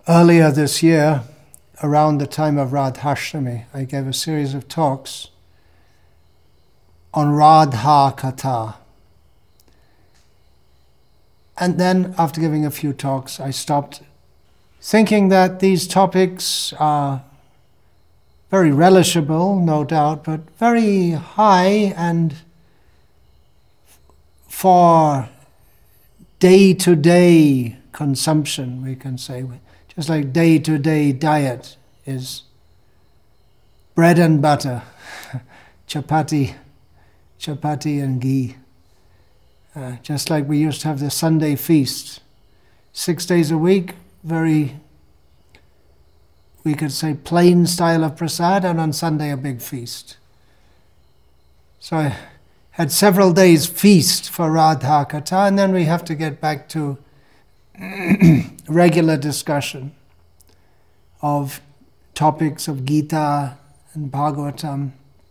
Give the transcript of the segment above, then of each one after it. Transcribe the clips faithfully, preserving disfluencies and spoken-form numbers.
Earlier this year, around the time of Radhashtami, I gave a series of talks on Radha Katha. And then, after giving a few talks, I stopped, thinking that these topics are very relishable, no doubt, but very high and for day-to-day consumption, we can say. Just like day-to-day diet is bread and butter, chapati, chapati and ghee. Uh, just like we used to have the Sunday feast, six days a week, very, we could say, plain style of prasad, and on Sunday a big feast. So I had several days feast for Radha Katha, and then we have to get back to regular discussion of topics of Gita and Bhagavatam.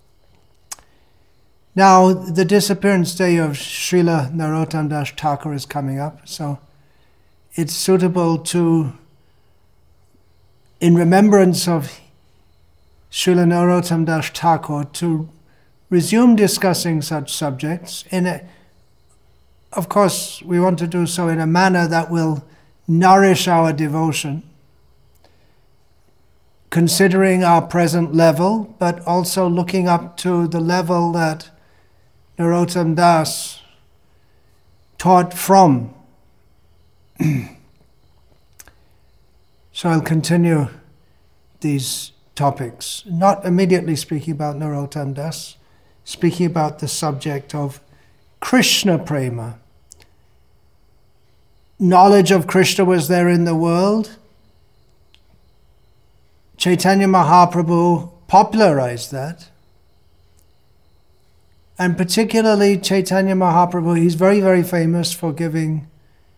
Now, the disappearance day of Srila Narottam Das Thakur is coming up, so it's suitable to, in remembrance of Srila Narottam Das Thakur, to resume discussing such subjects in a Of course, we want to do so in a manner that will nourish our devotion, considering our present level, but also looking up to the level that Narottam Das taught from. So I'll continue these topics, not immediately speaking about Narottam Das, speaking about the subject of Krishna Prema. Knowledge of Krishna was there in the world. Chaitanya Mahaprabhu popularized that. And particularly Chaitanya Mahaprabhu, he's very, very famous for giving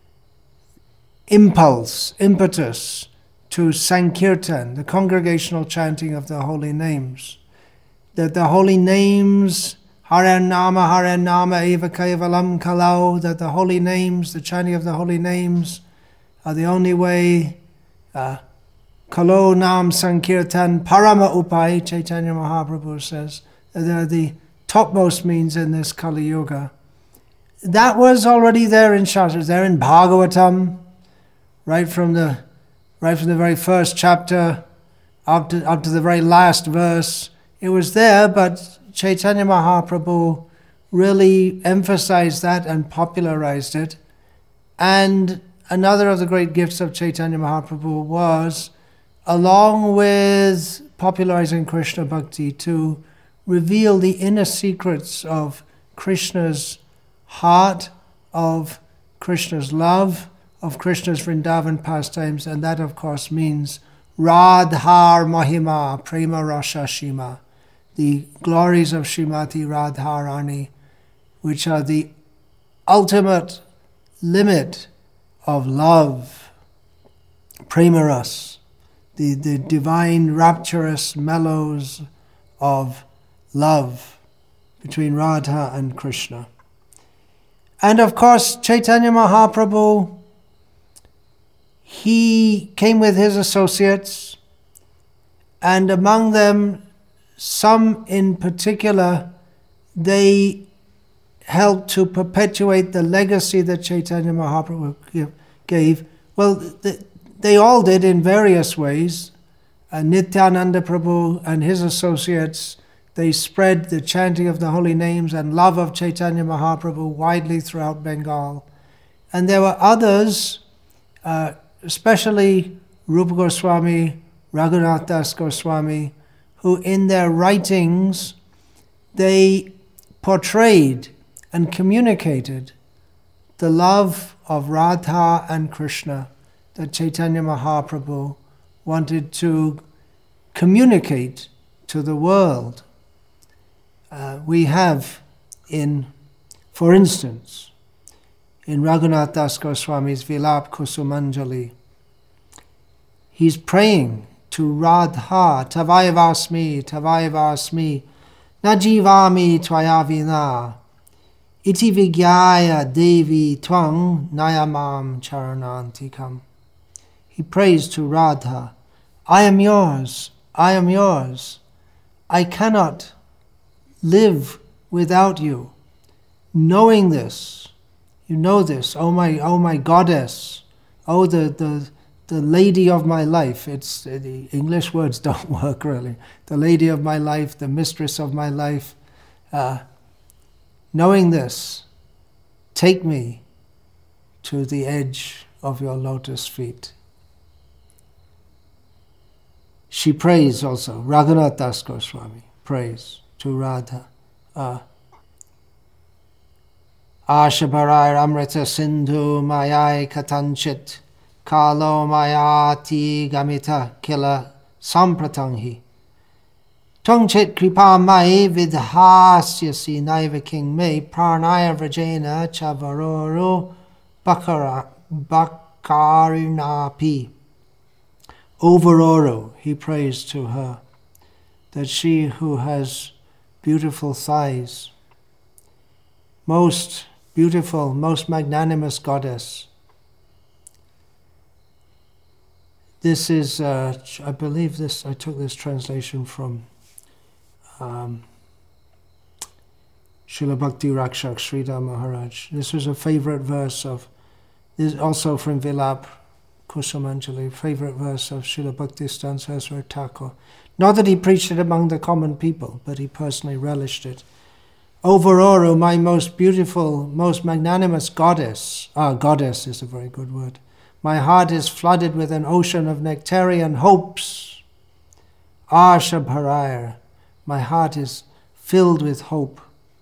impulse, impetus to Sankirtan, the congregational chanting of the holy names. That the holy names, Hare Nama, Hare Nama, Eva Kaivalam Kalau, that the holy names, the chanting of the holy names, are the only way. Uh, Kalo Nam Sankirtan Parama Upai, Chaitanya Mahaprabhu says, they're the topmost means in this Kali Yuga. That was already there in Shastras, there in Bhagavatam, right from the right from the very first chapter up to, up to the very last verse. It was there, but Chaitanya Mahaprabhu really emphasized that and popularized it. And another of the great gifts of Chaitanya Mahaprabhu was, along with popularizing Krishna Bhakti, to reveal the inner secrets of Krishna's heart, of Krishna's love, of Krishna's Vrindavan pastimes, and that of course means Radhar Mahima, Prema Rasa Shima, the glories of Srimati Radharani, which are the ultimate limit of love, Prema Ras, the, the divine rapturous mellows of love between Radha and Krishna. And of course, Chaitanya Mahaprabhu, he came with his associates, and among them, some in particular, they helped to perpetuate the legacy that Chaitanya Mahaprabhu gave. Well, they all did in various ways. Uh, Nityananda Prabhu and his associates, they spread the chanting of the holy names and love of Chaitanya Mahaprabhu widely throughout Bengal. And there were others, uh, especially Rupa Goswami, Raghunath Das Goswami, who in their writings, they portrayed and communicated the love of Radha and Krishna that Chaitanya Mahaprabhu wanted to communicate to the world. Uh, we have in, for instance, in Raghunath Das Goswami's Vilap Kusumanjali, he's praying to Radha, Tavayavasmi, Tavayavasmi, Najivami Tvayavina, Iti Vigyaya Devi Twang Nayamam Charanantikam. he prays to Radha, I am yours, I am yours. I cannot live without you. Knowing this, you know this, oh my, oh my goddess, oh the, the, the lady of my life. It's the English words don't work really. The lady of my life, the mistress of my life. Uh, knowing this, take me to the edge of your lotus feet. She prays also, Raghunath Das Goswami prays to Radha. Uh, Ashabharai Amrita Sindhu Mayai Katanchit Kalo Mayati Gamita Kila Sampratanghi Tungchit Kripa Mai Vidhasyasi Naiva King May Pranaya Vrajena Chavaroro Bakara Bakarinapi. Overoro, he prays to her, that she who has beautiful thighs, most beautiful, most magnanimous goddess. This is, uh, I believe this, I took this translation from um, Srila Bhakti Rakshak Sridhar Maharaj. This was a favorite verse of, this also from Vilap Kusumanjali, favorite verse of Srila Bhaktistan Saraswati Thakur. Not that he preached it among the common people, but he personally relished it. Overoro, my most beautiful, most magnanimous goddess. Ah, goddess is a very good word. My heart is flooded with an ocean of nectarian hopes. Asha Bharayar, my heart is filled with hope.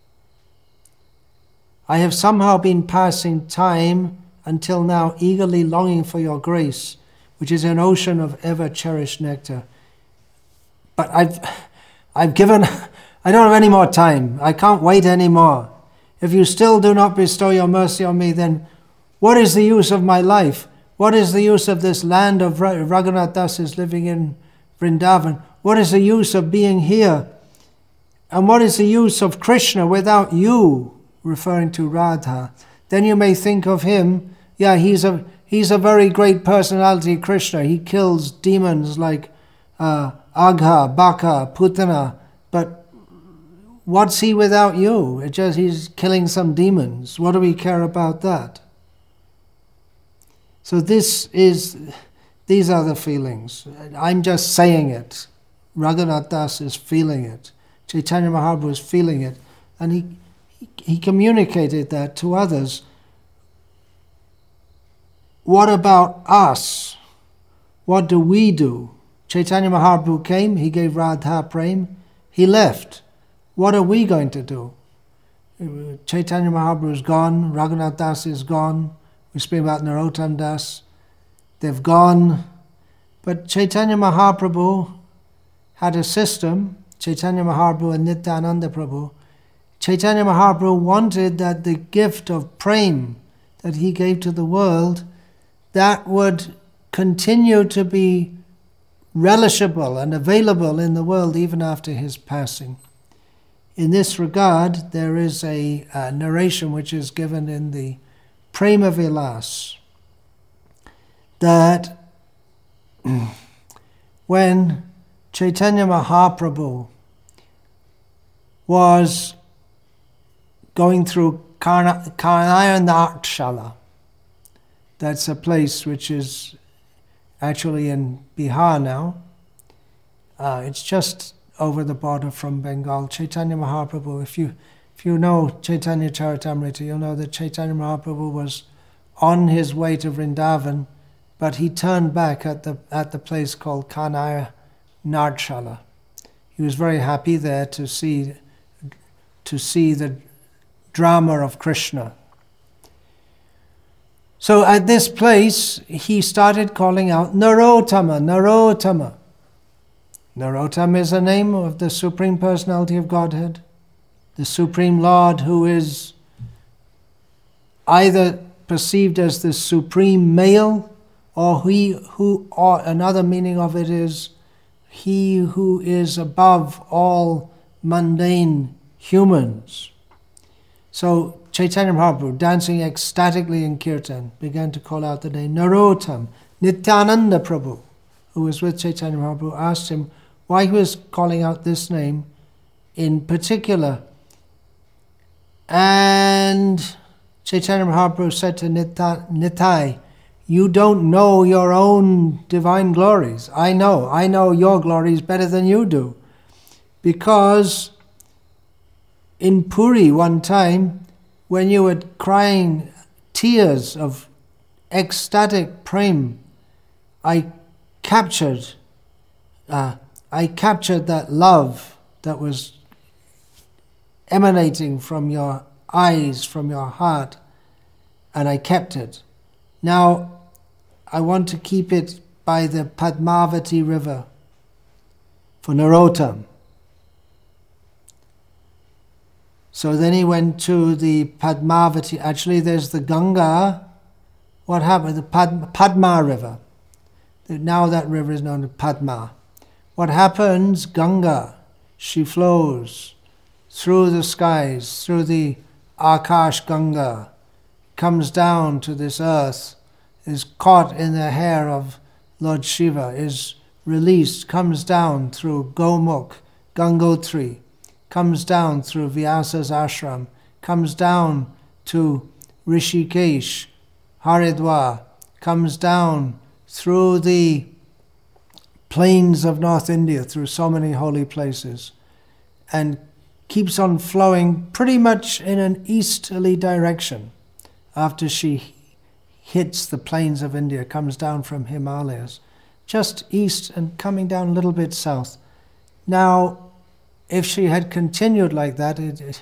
I have somehow been passing time until now eagerly longing for your grace, which is an ocean of ever-cherished nectar. But I've, I've given, I don't have any more time. I can't wait anymore. If you still do not bestow your mercy on me, then what is the use of my life? What is the use of this land of Raghunath Das is living in Vrindavan? What is the use of being here? And what is the use of Krishna without you, referring to Radha? Then you may think of him, yeah, he's a he's a very great personality, Krishna. He kills demons like uh, Agha, Baka, Putana. But what's he without you? It just he's killing some demons. What do we care about that? So this is, these are the feelings. I'm just saying it. Raghunath Das is feeling it. Chaitanya Mahaprabhu is feeling it. And he, he, he communicated that to others. What about us? What do we do? Chaitanya Mahaprabhu came, he gave Radha Prem, he left. What are we going to do? Chaitanya Mahaprabhu is gone, Raghunath Das is gone, we speak about Narottam Das, they've gone. But Chaitanya Mahaprabhu had a system, Chaitanya Mahaprabhu and Nityananda Prabhu. Chaitanya Mahaprabhu wanted that the gift of Prem that he gave to the world, that would continue to be relishable and available in the world even after his passing. In this regard, there is a, a narration which is given in the Prema Vilas that when Chaitanya Mahaprabhu was going through Kanaya Natshala, that's a place which is actually in Bihar now. Uh, it's just over the border from Bengal. Chaitanya Mahaprabhu, if you if you know Chaitanya Charitamrita, you'll know that Chaitanya Mahaprabhu was on his way to Vrindavan, but he turned back at the at the place called Kanaya Natshala. He was very happy there to see to see the drama of Krishna. So at this place, he started calling out Narottama, Narottama. Narottama is the name of the Supreme Personality of Godhead, the Supreme Lord who is either perceived as the Supreme Male, or he who, or another meaning of it is he who is above all mundane humans. So Chaitanya Mahaprabhu, dancing ecstatically in Kirtan, began to call out the name Narottam, Nityananda Prabhu, who was with Chaitanya Mahaprabhu, asked him why he was calling out this name in particular. And Chaitanya Mahaprabhu said to Nita, Nitai, you don't know your own divine glories. I know. I know your glories better than you do. Because in Puri one time, when you were crying tears of ecstatic prem, I captured, uh, I captured that love that was emanating from your eyes, from your heart, and I kept it. Now, I want to keep it by the Padmavati river for Narottam. So then he went to the Padmavati. Actually, there's the Ganga. What happened? The Pad, Padma river. Now that river is known as Padma. What happens? Ganga, she flows through the skies, through the Akash Ganga, comes down to this earth, is caught in the hair of Lord Shiva, is released, comes down through Gomukh, Gangotri, comes down through Vyasa's ashram, comes down to Rishikesh, Haridwar, comes down through the plains of North India, through so many holy places, and keeps on flowing pretty much in an easterly direction after she hits the plains of India, comes down from Himalayas, just east and coming down a little bit south. Now, if she had continued like that, it, it,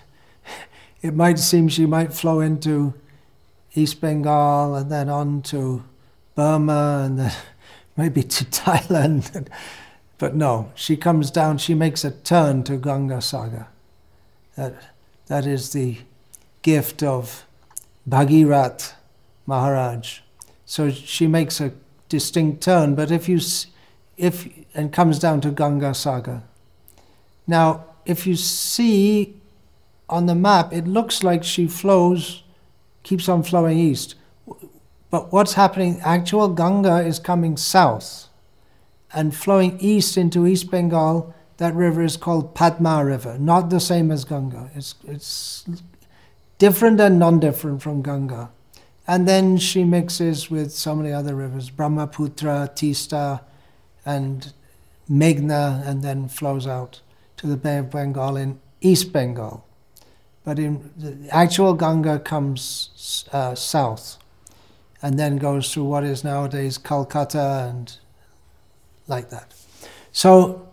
it might seem she might flow into East Bengal and then on to Burma and then maybe to Thailand. But no, she comes down, she makes a turn to Ganga Sagar. That, that is the gift of Bhagirath Maharaj. So she makes a distinct turn, but if you, if and comes down to Ganga Sagar. Now, if you see on the map, it looks like she flows, keeps on flowing east. But what's happening? Actual Ganga is coming south and flowing east into East Bengal. That river is called Padma River, not the same as Ganga. It's it's different and non-different from Ganga. And then she mixes with so many other rivers, Brahmaputra, Tista, and Meghna, and then flows out to the Bay of Bengal in East Bengal. But in the actual Ganga comes uh, south and then goes through what is nowadays Calcutta and like that. So,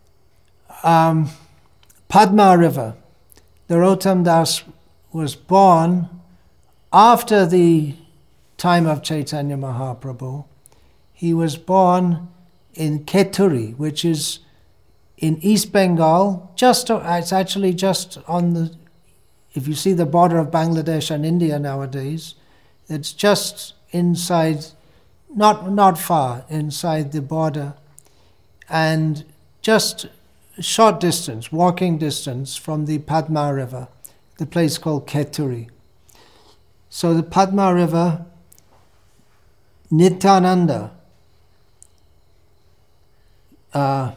um, Padma River, Narottam Das was born after the time of Chaitanya Mahaprabhu. He was born in Keturi, which is in East Bengal, just it's actually just on the, if you see the border of Bangladesh and India nowadays, it's just inside, not not far inside the border, and just a short distance, walking distance from the Padma River, the place called Keturi. So the Padma River, Nityananda, uh,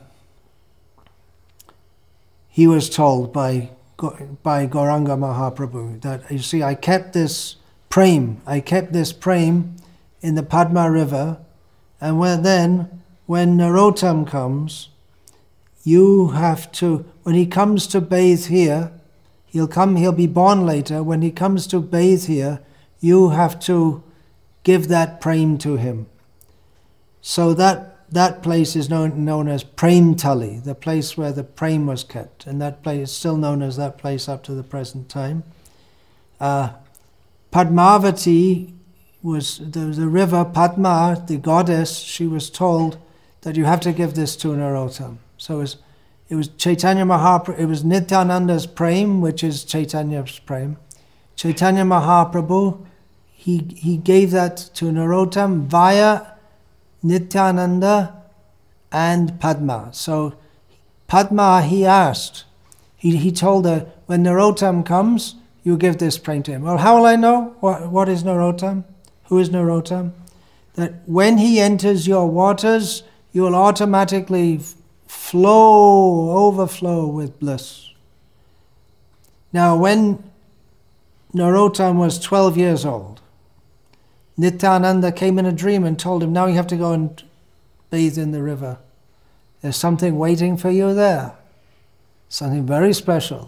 he was told by by Gauranga Mahaprabhu that, you see, I kept this prem, I kept this prem in the Padma River, and when then, when Narottam comes, you have to, when he comes to bathe here, he'll come, he'll be born later, when he comes to bathe here, you have to give that prem to him. So that That place is known, known as Prem Tali, the place where the prem was kept, and that place is still known as that place up to the present time. Uh, Padmavati was the, the river Padma, the goddess. She was told that you have to give this to Narottam. So it was, it was Chaitanya Mahaprabhu, it was Nityananda's prem, which is Chaitanya's prem. Chaitanya Mahaprabhu, he he gave that to Narottam via Nityananda and Padma. So Padma, he asked, he, he told her, when Narottam comes, you give this prem to him. Well, how will I know? What, what is Narottam? Who is Narottam? that when he enters your waters, you will automatically flow, overflow with bliss. Now, when Narottam was twelve years old, Nityananda came in a dream and told him, now you have to go and bathe in the river. There's something waiting for you there. Something very special.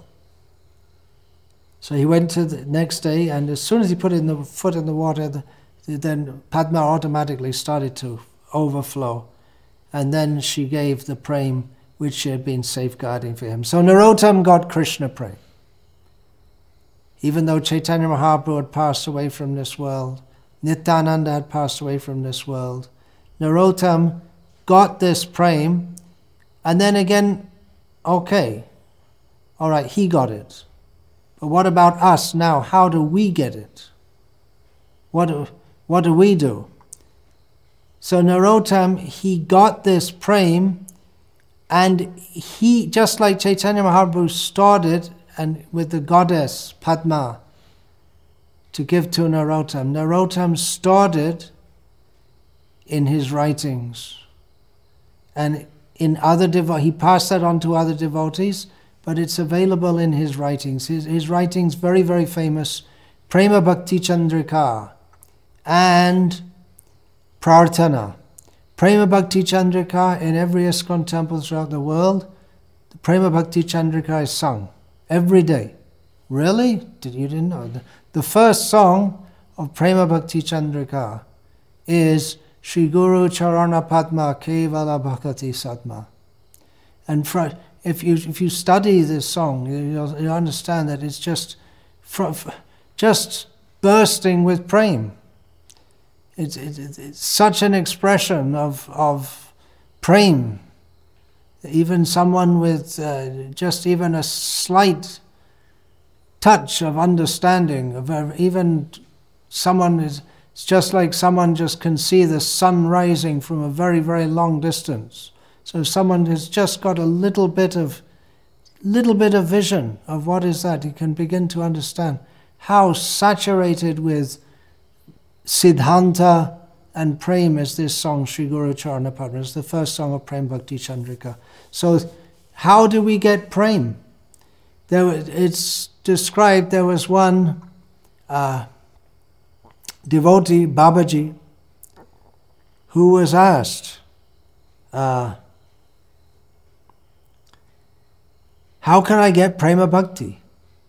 So he went to the next day, and as soon as he put in the foot in the water, the, the, then Padma automatically started to overflow. And then she gave the prem which she had been safeguarding for him. So Narottam got Krishna prem. Even though Chaitanya Mahaprabhu had passed away from this world, Nityananda had passed away from this world, Narottam got this prem, and then again, okay, all right, he got it. But what about us now? How do we get it? What do, what do we do? So Narottam, he got this prem, and he, just like Chaitanya Mahaprabhu started and with the goddess Padma to give to Narottam, Narottam started in his writings. And in other devo- he passed that on to other devotees, but it's available in his writings. His, his writings, very, very famous, Prema Bhakti Chandrika and Prarthana. Prema Bhakti Chandrika, in every ISKCON temple throughout the world, the Prema Bhakti Chandrika is sung every day. Really? Did you didn't know? The, the first song of Prema Bhakti Chandrika is Shri Guru Charana Padma Kevala Bhakati Satma. And for, if you if you study this song, you, you'll, you understand that it's just for, for, just bursting with prem. It's, it's, it's such an expression of of prem. Even someone with uh, just even a slight touch of understanding, of uh, even someone is, it's just like someone just can see the sun rising from a very, very long distance. So someone has just got a little bit of, little bit of vision of what is that, he can begin to understand how saturated with Siddhanta and Prem is this song, Shri Guru Charana Padma. It's the first song of Prem Bhakti Chandrika. So how do we get Prem? There, it's described, there was one uh, devotee, Babaji, who was asked, uh, how can I get Prema Bhakti?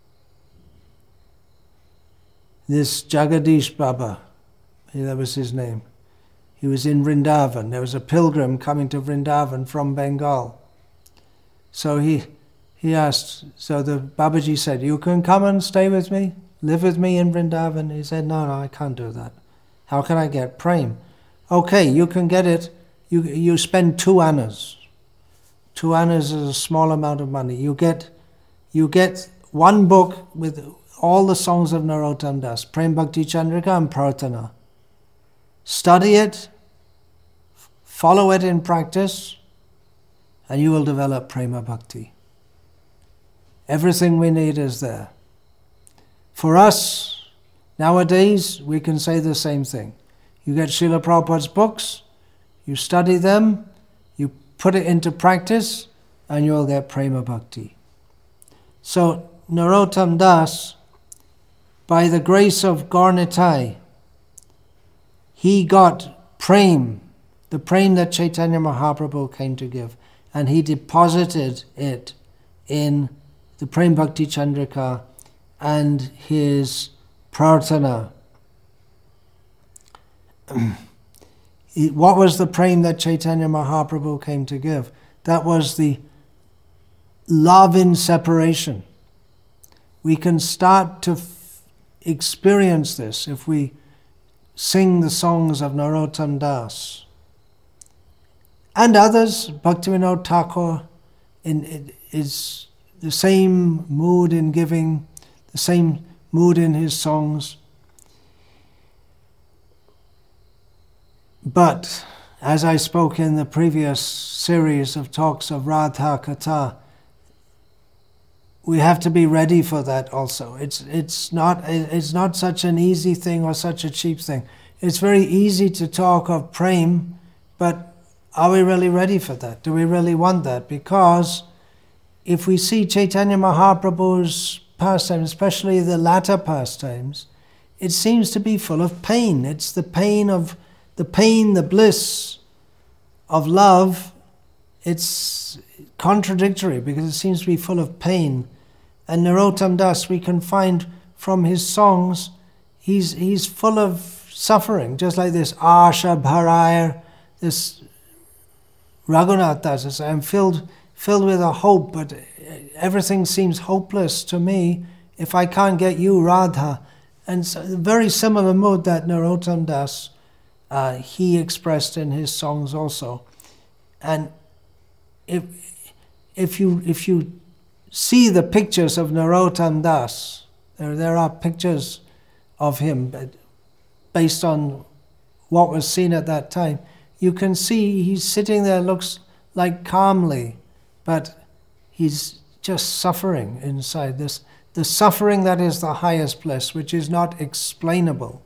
This Jagadish Baba, that was his name. He was in Vrindavan. There was a pilgrim coming to Vrindavan from Bengal. So he he asked, so the Babaji said, you can come and stay with me, live with me in Vrindavan? He said, no, no, I can't do that. How can I get prem? Okay, you can get it. You you spend two annas. Two annas is a small amount of money. You get you get one book with all the songs of Narottam Das, Prem Bhakti Chandrika and Prarthana. Study it, follow it in practice, and you will develop Prema Bhakti. Everything we need is there. For us, nowadays, we can say the same thing. You get Srila Prabhupada's books, you study them, you put it into practice, and you'll get Prema Bhakti. So, Narottam Das, by the grace of Gaur Nitai, he got prem, the prem that Chaitanya Mahaprabhu came to give, and he deposited it in the Prem Bhakti Chandrika and his Prarthana. What was the prem that Chaitanya Mahaprabhu came to give? That was the love in separation. We can start to f- experience this if we sing the songs of Narottam Das. And others, Bhaktivinoda Thakur, in, in, is the same mood in giving, the same mood in his songs. But, as I spoke in the previous series of talks of Radha Katha, we have to be ready for that also. It's it's not it's not such an easy thing or such a cheap thing. it's very easy to talk of prem, but are we really ready for that? Do we really want that? Because if we see Chaitanya Mahaprabhu's pastimes, especially the latter pastimes, it seems to be full of pain. It's the pain of the pain, the bliss of love. It's contradictory because it seems to be full of pain. And Narottam Das, we can find from his songs, he's he's full of suffering, just like this Asha Bharayar, this Raghunath Das. I'm filled filled with a hope, but everything seems hopeless to me if I can't get you, Radha. And so, very similar mood that Narottam Das, uh, he expressed in his songs also. And if if you if you see the pictures of Narottam Das, there there are pictures of him based on what was seen at that time. You can see he's sitting there, looks like calmly, but he's just suffering inside this. The suffering that is the highest bliss, which is not explainable.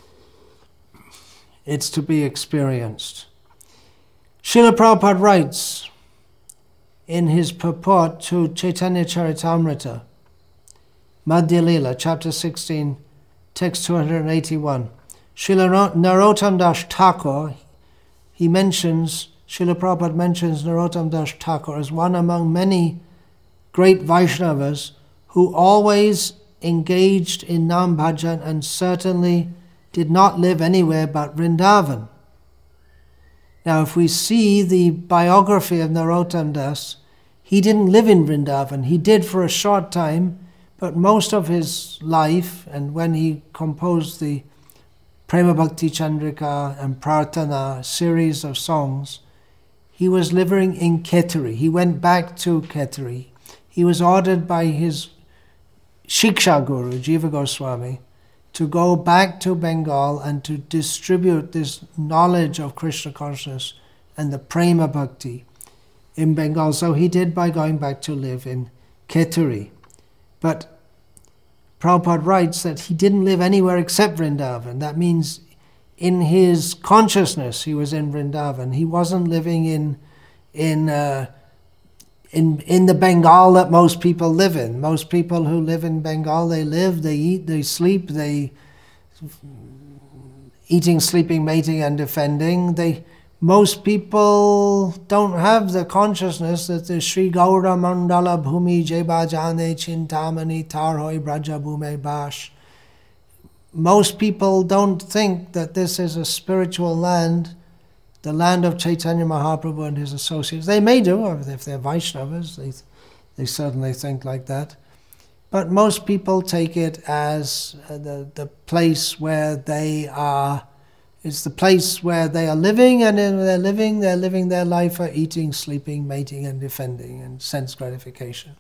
It's to be experienced. Srila Prabhupada writes in his purport to Chaitanya Charitamrita, Madhya Lila, chapter sixteen, text two hundred eighty-one. Srila Narottam Das Thakur, he mentions, Srila Prabhupada mentions Narottam Das Thakur as one among many great Vaishnavas who always engaged in Nam Bhajan and certainly did not live anywhere but Vrindavan. Now, if we see the biography of Narottam Das, he didn't live in Vrindavan. He did for a short time, but most of his life, and when he composed the Prema Bhakti Chandrika and Prarthana series of songs, he was living in Ketari. He went back to Ketari. He was ordered by his Shiksha Guru, Jiva Goswami, to go back to Bengal and to distribute this knowledge of Krishna consciousness and the Prema Bhakti in Bengal. So he did by going back to live in Ketari. But Prabhupada writes that he didn't live anywhere except Vrindavan. That means in his consciousness he was in Vrindavan. He wasn't living in in uh, in in the Bengal that most people live in. Most people who live in Bengal, they live, they eat, they sleep, they eating, sleeping, mating, and defending. They most people don't have the consciousness that the Sri Gaura Mandala Bhumi Jeba Jane Chintamani Tarhoi Braja Bhume Bash. Most people don't think that this is a spiritual land, the land of Chaitanya Mahaprabhu and his associates. They may do, if they're Vaishnavas, they, they certainly think like that. But most people take it as the, the place where they are, it's the place where they are living, and in they're living, they're living their life for eating, sleeping, mating, and defending, and sense gratification.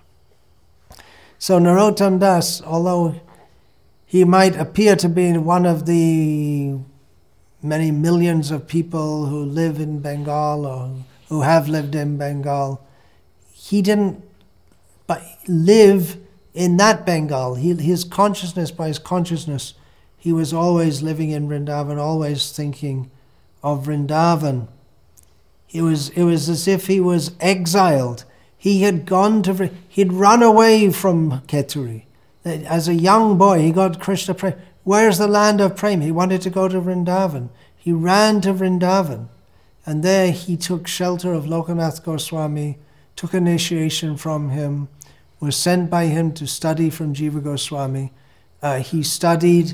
So Narottam Das, although he might appear to be one of the many millions of people who live in Bengal or who have lived in Bengal, he didn't but live in that Bengal. He, his consciousness, by his consciousness, he was always living in Vrindavan, always thinking of Vrindavan. It was, it was as if he was exiled. He had gone to, he'd run away from Keturi. As a young boy, he got Krishna Prem. Where's the land of Prem? He wanted to go to Vrindavan. He ran to Vrindavan. And there he took shelter of Lokanath Goswami, took initiation from him, was sent by him to study from Jiva Goswami. Uh, he studied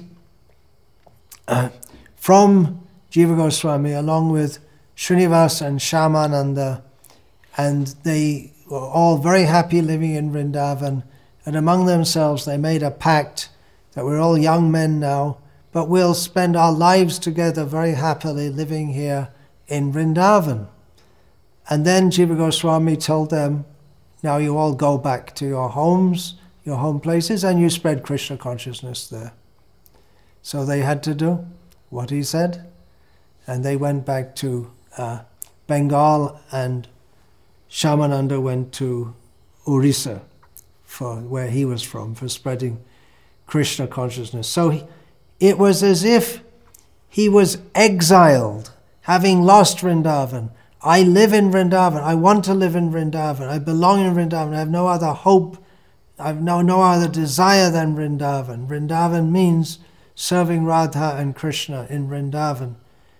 uh, from Jiva Goswami along with Srinivas and Shyamananda, and they were all very happy living in Vrindavan. And among themselves they made a pact that we're all young men now, but we'll spend our lives together very happily living here in Vrindavan. And then Jiva Goswami told them, now you all go back to your homes, your home places, and you spread Krishna consciousness there. So they had to do what he said, and they went back to uh, Bengal, and Shyamananda went to Orissa, for where he was from, for spreading Krishna consciousness. So he, it was as if He was exiled, having lost Vrindavan. I live in Vrindavan. I want to live in Vrindavan. I belong in Vrindavan. I have no other hope. I have no, no other desire than Vrindavan. Vrindavan means serving Radha and Krishna in Vrindavan.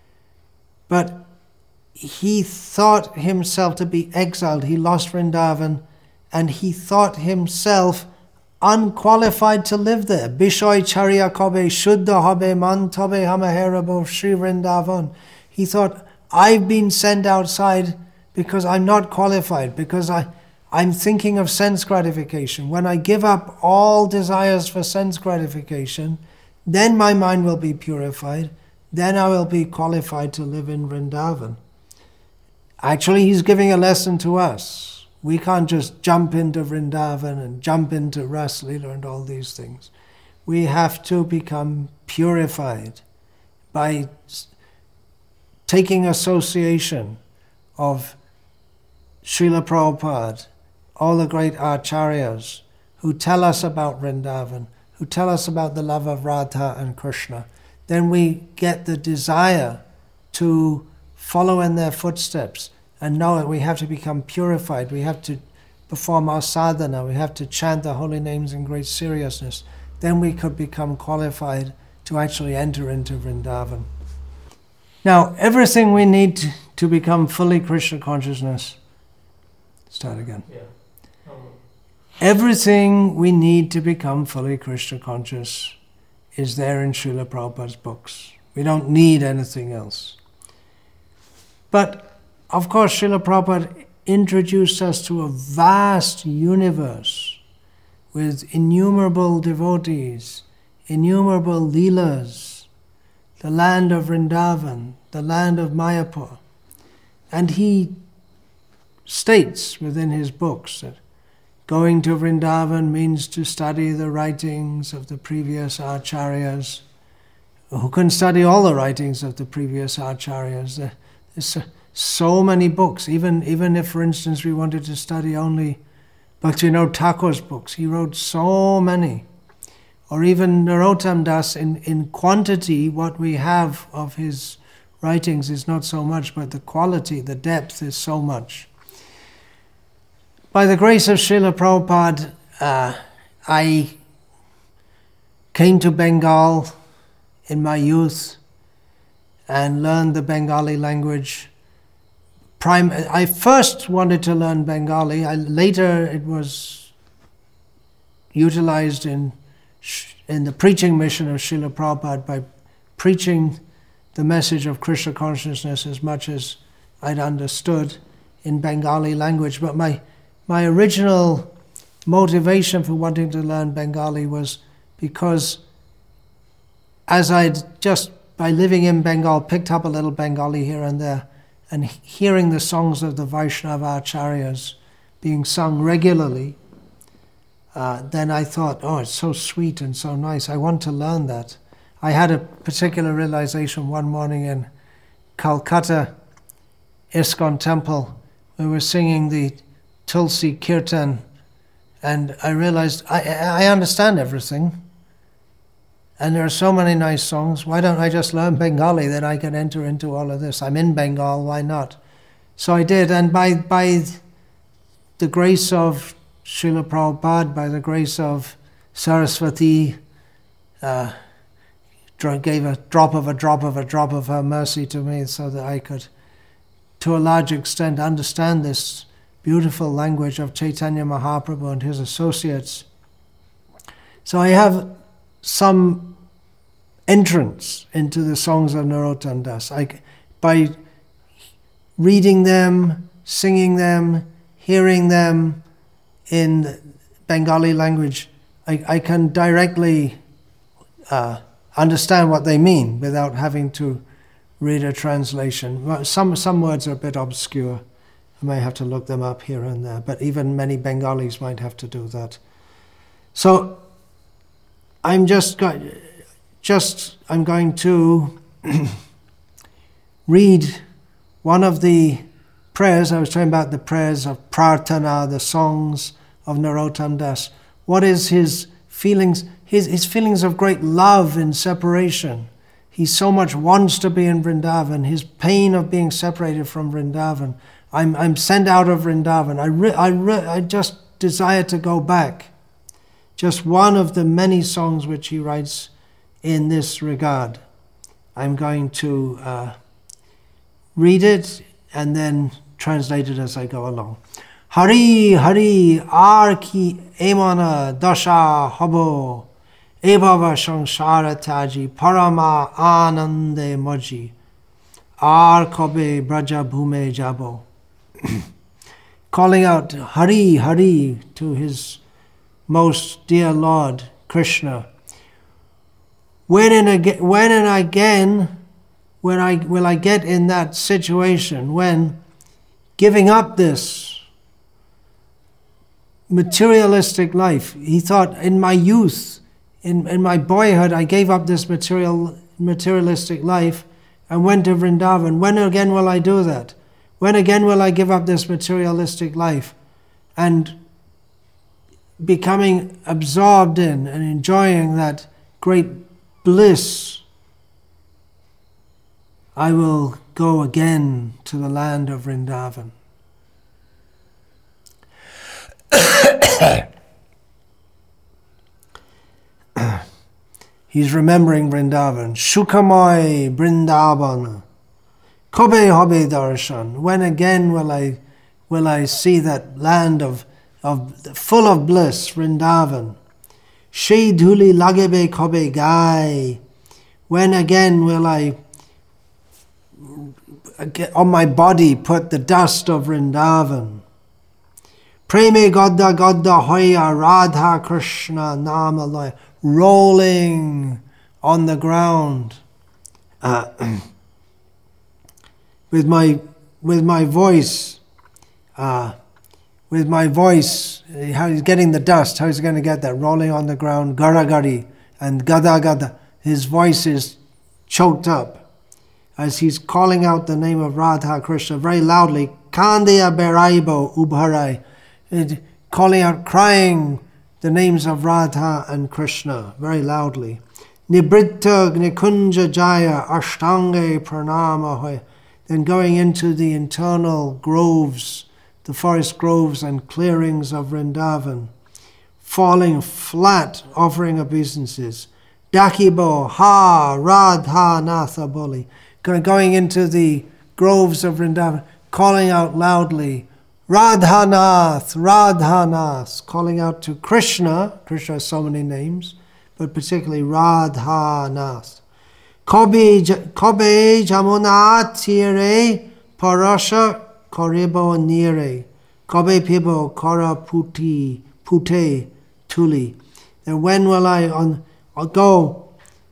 But he thought himself to be exiled. He lost Vrindavan, and he thought himself unqualified to live there. Bishoy charya kobe shuddha hobe man tobe hamaherabo Sri Vrindavan. He thought, I've been sent outside because I'm not qualified, because I, I'm thinking of sense gratification. When I give up all desires for sense gratification, then my mind will be purified. Then I will be qualified to live in Vrindavan. Actually, he's giving a lesson to us. We can't just jump into Vrindavan and jump into Ras Leela and all these things. We have to become purified by taking association of Srila Prabhupada, all the great acharyas who tell us about Vrindavan, who tell us about the love of Radha and Krishna. Then we get the desire to follow in their footsteps and know that we have to become purified. We have to perform our sadhana. We have to chant the holy names in great seriousness. Then we could become qualified to actually enter into Vrindavan. Now, everything we need to, to become fully Krishna consciousness. Start again. Yeah. Oh. Everything we need to become fully Krishna conscious is there in Srila Prabhupada's books. We don't need anything else. But of course, Srila Prabhupada introduced us to a vast universe with innumerable devotees, innumerable leelas, the land of Vrindavan, the land of Mayapur. And he states within his books that going to Vrindavan means to study the writings of the previous acharyas. Who can study all the writings of the previous acharyas? There's so many books, even, even if, for instance, we wanted to study only Bhaktivinoda Thakur's books. He wrote so many. Or even Narottam Das, in, in quantity, what we have of his writings is not so much, but the quality, the depth is so much. By the grace of Srila Prabhupada, uh, I came to Bengal in my youth and learned the Bengali language. Prime, I first wanted to learn Bengali. I, later it was utilized in, in the preaching mission of Srila Prabhupada by preaching the message of Krishna consciousness as much as I'd understood in Bengali language. But my, my original motivation for wanting to learn Bengali was because as I'd just, by living in Bengal, picked up a little Bengali here and there, and hearing the songs of the Vaishnava acharyas being sung regularly, uh, then I thought, oh, it's so sweet and so nice. I want to learn that. I had a particular realization one morning in Calcutta ISKCON temple. We were singing the Tulsi Kirtan, and I realized I, I understand everything. And there are so many nice songs. Why don't I just learn Bengali, then I can enter into all of this? I'm in Bengal, why not? So I did, and by by the grace of Srila Prabhupada, by the grace of Saraswati, uh, gave a drop of a drop of a drop of her mercy to me so that I could, to a large extent, understand this beautiful language of Chaitanya Mahaprabhu and his associates. So I have some entrance into the songs of Narottam Das. I, by reading them, singing them, hearing them in Bengali language, I, I can directly uh, understand what they mean without having to read a translation. Some, some words are a bit obscure. I may have to look them up here and there, but even many Bengalis might have to do that. So I'm just going, just I'm going to read one of the prayers. I was talking about the prayers of Prarthana, the songs of Narottam Das. What is his feelings? His his feelings of great love in separation, he so much wants to be in Vrindavan, his pain of being separated from Vrindavan. I'm, I'm sent out of Vrindavan. I, re, I, re, I just desire to go back. Just one of the many songs which he writes in this regard. I'm going to uh, read it and then translate it as I go along. Hari Hari ar ki emana dasha habo ebava samsara taji parama anande moji ar kobe braja bhume jabo. Calling out Hari Hari to his most dear Lord Krishna. When and again, when and again, when I will I get in that situation when giving up this materialistic life? He thought, in my youth, in, in my boyhood, I gave up this material materialistic life and went to Vrindavan. When again will I do that? When again will I give up this materialistic life and becoming absorbed in and enjoying that great bliss? I will go again to the land of Vrindavan. He's remembering Vrindavan. Shukamai Vrindavan. Kobe hobe darshan. When again will I will I see that land of, of full of bliss, Vrindavan? Shei dhuli lagebe kobe gai. When again will I on my body put the dust of Vrindavan? Preme Godda Godda Hoya Radha Krishna Namalaya, rolling on the ground uh, with my with my voice, uh, with my voice. How he's getting the dust? How is he going to get that? Rolling on the ground, garagari and gada gada. His voice is choked up as he's calling out the name of Radha Krishna very loudly. Kandeya beraibo ubharai. It, calling out, crying the names of Radha and Krishna very loudly. Nibritta Nikunja Jaya Ashtange Pranama Hoy. Then going into the internal groves, the forest groves and clearings of Vrindavan, falling flat, offering obeisances. Dakibo Ha Radha Natha Boli. Going into the groves of Vrindavan, calling out loudly, Radhanath, Radhanath, calling out to Krishna. Krishna has so many names, but particularly Radhanath. Kobe Jamuna Tire Parasha Koribo Nire. Kobe Pibo Kora Puti Pute Tuli. Then when will I on I'll go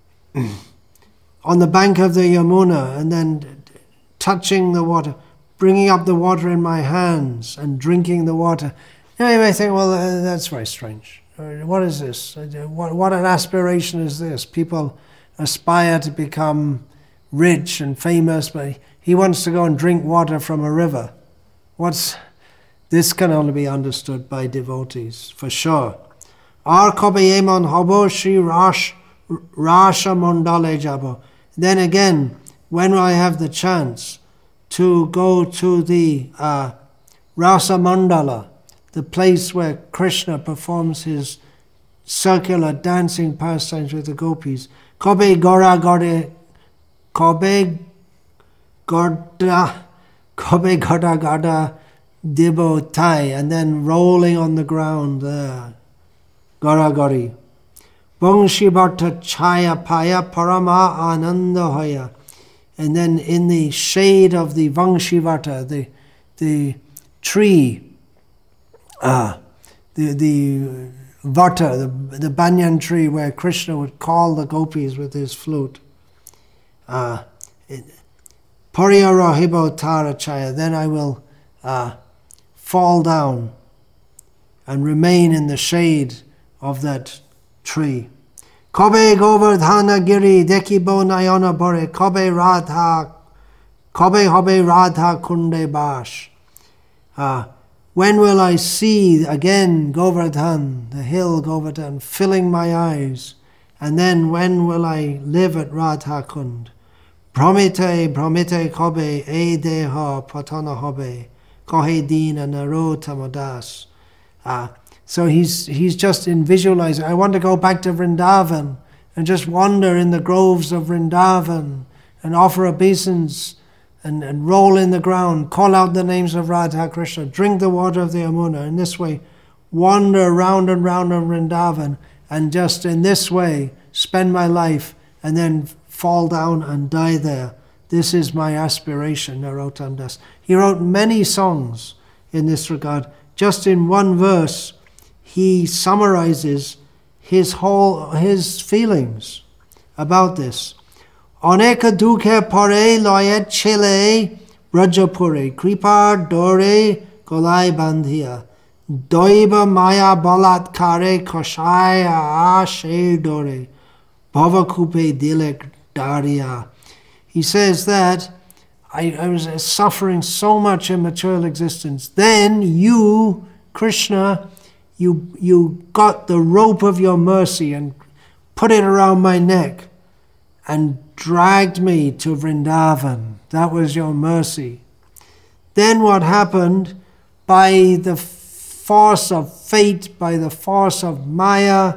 on the bank of the Yamuna and then touching the water, bringing up the water in my hands and drinking the water? Now you may think, well, uh, that's very strange. Uh, what is this? Uh, what, what an aspiration is this? People aspire to become rich and famous, but he wants to go and drink water from a river. What's this? Can only be understood by devotees, for sure. Ar kobayemon hobo shri rash rasha mondale jabo. Then again, when I have the chance to go to the uh, Rasa Mandala, the place where Krishna performs his circular dancing pastimes with the gopis. Kobe Gora Gorde, Kobe Gorda, Kobe Goda Gada Debo Tai, and then rolling on the ground there. Gora Gori. Bongshibharta Chaya Paya Parama Ananda Hoya. And then in the shade of the Vangshivata, the the tree, uh, the the Vata, the, the banyan tree where Krishna would call the gopis with his flute. Uh, Pariyarahibo Tarachaya, then I will uh, fall down and remain in the shade of that tree. Kobe Govardhana Giri Dekibo Nayana Bore Kobe Radha Kobe Hobe Radha Kunde Bash. Uh, when will I see again Govardhan, the hill Govardhan, filling my eyes, And then when will I live at Radha Kund? Brahmite, brahmite kobe, e deha patana hobe, kohe dina narotamadas. Ah, so he's he's just in visualizing. I want to go back to Vrindavan and just wander in the groves of Vrindavan and offer obeisance and, and roll in the ground, call out the names of Radha Krishna, drink the water of the Yamuna. In this way, wander round and round in Vrindavan, and just in this way spend my life and then fall down and die there. This is my aspiration, Narottam Das. He wrote many songs in this regard. Just in one verse, he summarizes his whole his feelings about this. Oneka dukhe pare loyet chile Rajapure kripar dore golai bandhiya doiba maya balatkare koshaya ashe dore bhavakupe dilek daria. He says that I, I was suffering so much in material existence. Then you, Krishna, you you got the rope of your mercy and put it around my neck and dragged me to Vrindavan. That was your mercy. Then what happened? By the force of fate, by the force of Maya,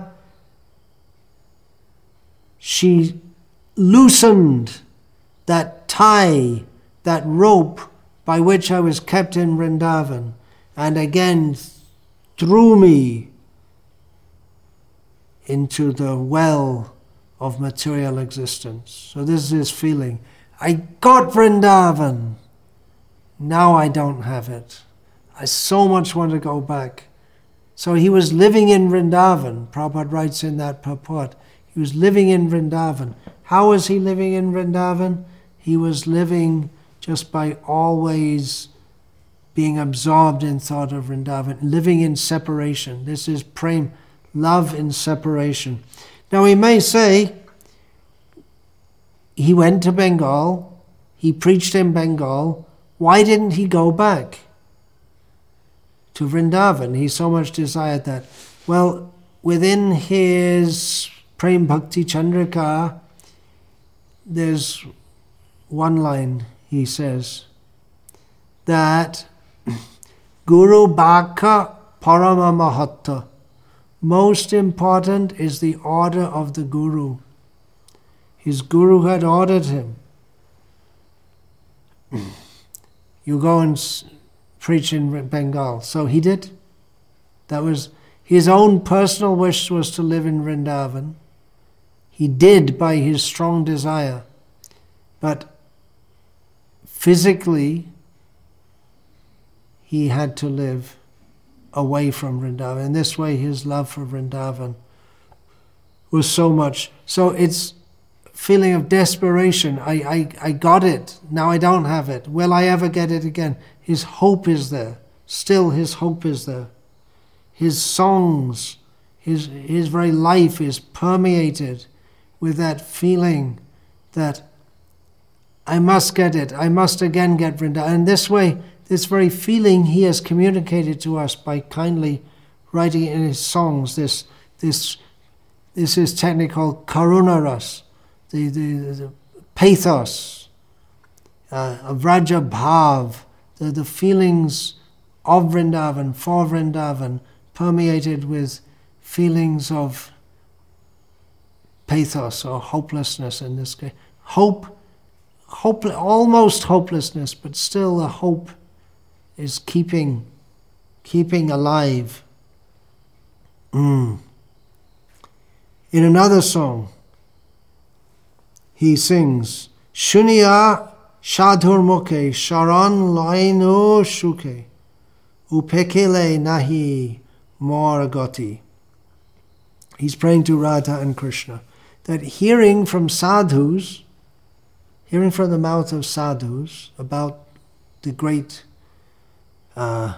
she loosened that tie, that rope by which I was kept in Vrindavan, and again threw me into the well of material existence. So this is his feeling. I got Vrindavan. Now I don't have it. I so much want to go back. So he was living in Vrindavan. Prabhupada writes in that purport. He was living in Vrindavan. How was he living in Vrindavan? He was living just by always being absorbed in thought of Vrindavan, living in separation. This is prem, love in separation. Now we may say, he went to Bengal, he preached in Bengal, why didn't he go back to Vrindavan? He so much desired that. Well, within his Prem Bhakti Chandrika, there's one line he says, that Guru Bhakha Parama Mahatta, most important is the order of the Guru. His Guru had ordered him. You go and s- preach in Bengal. So he did. That was his own personal wish, was to live in Vrindavan. He did by his strong desire. But physically, he had to live away from Vrindavan. In this way, his love for Vrindavan was so much. So it's feeling of desperation. I, I, I got it. Now I don't have it. Will I ever get it again? His hope is there. Still his hope is there. His songs, his, his very life is permeated with that feeling that I must get it. I must again get Vrindavan. And this way, this very feeling he has communicated to us by kindly writing in his songs. This, this, this is technically called Karuna Ras, the, the, the pathos uh, of Raja Bhav, the, the feelings of Vrindavan, for Vrindavan, permeated with feelings of pathos or hopelessness in this case. Hope, hope, almost hopelessness, but still a hope is keeping, keeping alive. Mm. In another song, he sings, Shuniya Shadhur Mukhe Sharan Laino Shuke Upekele Nahi Moragoti. He's praying to Radha and Krishna that hearing from sadhus, hearing from the mouth of sadhus about the great Uh,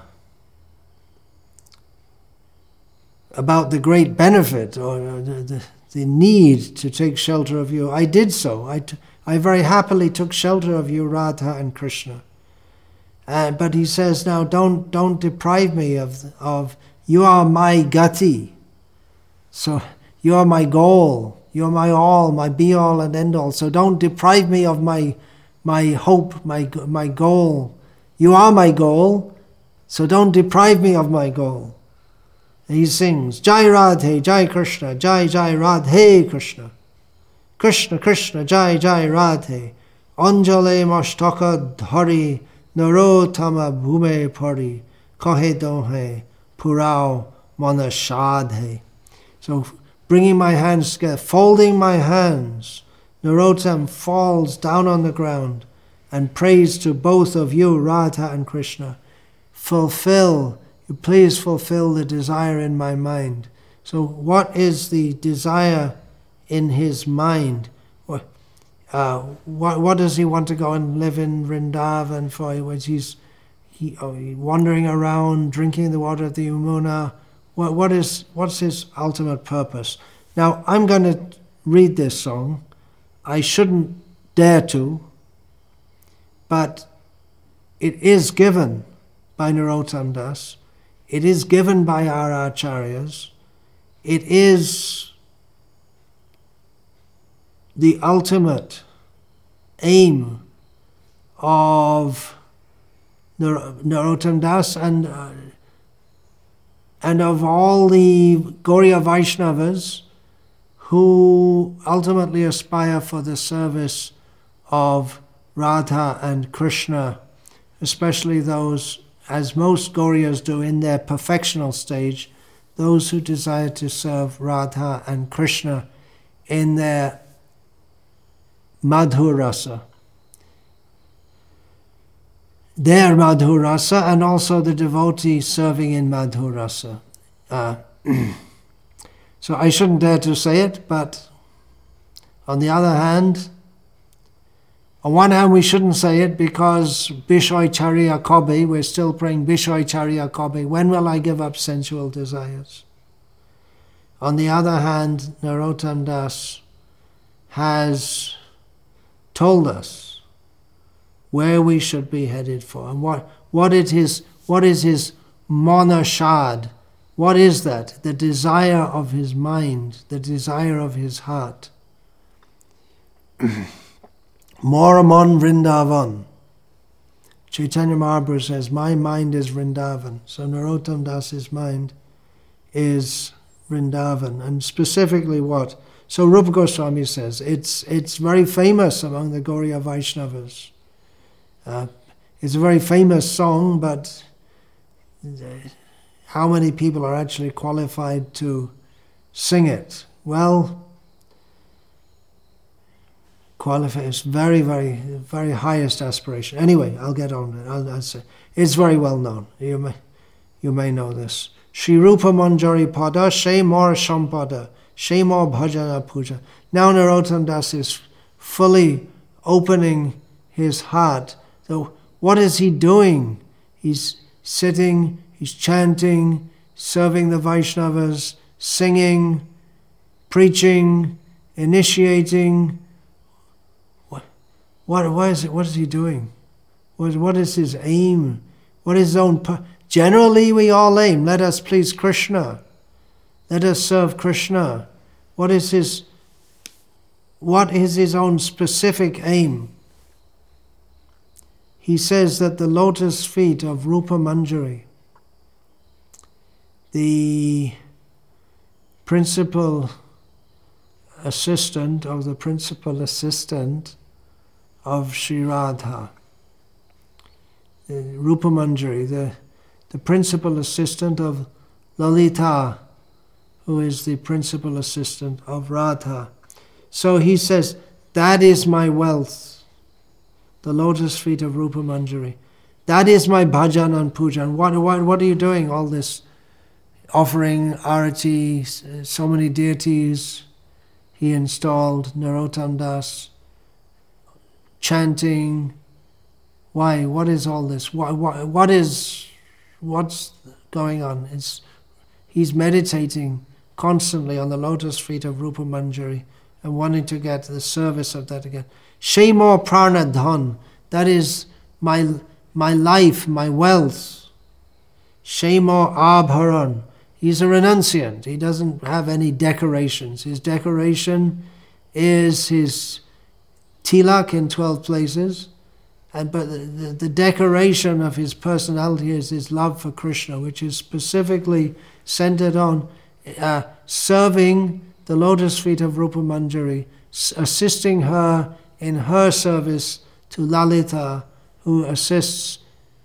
about the great benefit or the, the, the need to take shelter of you. I did so. I, t- I very happily took shelter of you, Radha and Krishna. Uh, but he says, now don't don't deprive me of, of, you are my gati. So you are my goal. You're my all, my be-all and end-all. So don't deprive me of my my hope, my my goal. You are my goal, so don't deprive me of my goal. And he sings, Jai Radhe, Jai Krishna, Jai Jai Radhe Krishna. Krishna, Krishna, Jai Jai Radhe. Anjale Mashtaka Dhari, Narottama Bhume Pari, Kahe Dohe, Purao Manashadhe. So bringing my hands together, folding my hands, Narottam falls down on the ground and prays to both of you, Radha and Krishna. Fulfill, you please fulfill the desire in my mind. So what is the desire in his mind? What, uh, what, what does he want to go and live in Vrindavan for? Which he's he, oh, he wandering around, drinking the water of the Yamuna. What, what is, what's his ultimate purpose? Now, I'm going to read this song. I shouldn't dare to, but it is given by Narottam Das. It is given by our acharyas. It is the ultimate aim of Narottam Das and uh, and of all the Gauriya Vaishnavas who ultimately aspire for the service of Radha and Krishna, especially those, as most Gauriyas do in their perfectional stage, those who desire to serve Radha and Krishna in their Madhur Rasa. Their Madhur Rasa, and also the devotee serving in Madhur Rasa. Uh, so I shouldn't dare to say it, but on the other hand, on one hand we shouldn't say it because Bishoy Charya Kobe, we're still praying Bishoy Charya Kobe, when will I give up sensual desires? On the other hand, Narottam Das has told us where we should be headed for, and what, what it is, what is his monashad, what is that? The desire of his mind, the desire of his heart. Moramon Vrindavan. Chaitanya Mahaprabhu says, my mind is Vrindavan. So Narottam Das's mind is Vrindavan. And specifically what? So Rupa Goswami says, it's, it's very famous among the Gauriya Vaishnavas. Uh, it's a very famous song, but how many people are actually qualified to sing it? Well, qualified is very, very, very highest aspiration. Anyway, I'll get on. I'll, I'll say it's very well known. You may, you may know this. Shri Rupa Manjari Pada, She Mor Shampada, She Mor Bhajana Puja. Now Narottam Das is fully opening his heart. So what is he doing? He's sitting, he's chanting, serving the Vaishnavas, singing, preaching, initiating. What, what, what, is, it, what is he doing? What, what is his aim? What is his own... Pu- Generally we all aim, let us please Krishna. Let us serve Krishna. What is his, what is his own specific aim? He says that the lotus feet of Rupa Manjari, the principal assistant of the principal assistant of Sri Radha, Rupa Manjari, the, the principal assistant of Lalita, who is the principal assistant of Radha. So he says, that is my wealth. The lotus feet of Rupa Manjari. That is my bhajan and puja. And what, what, what are you doing? All this offering arati, so many deities he installed, Narottam Das, chanting. Why? What is all this? What, what, what is, what's going on? It's, he's meditating constantly on the lotus feet of Rupa Manjari and wanting to get the service of that again. Shemor Prana Dhan, that is my my life, my wealth. Shemor Abharan, He's a renunciant. He doesn't have any decorations. His decoration is his tilak in twelve places, and but the, the, the decoration of his personality is his love for Krishna, which is specifically centered on uh, serving the lotus feet of Rupa Manjari, s- assisting her in her service to Lalita, who assists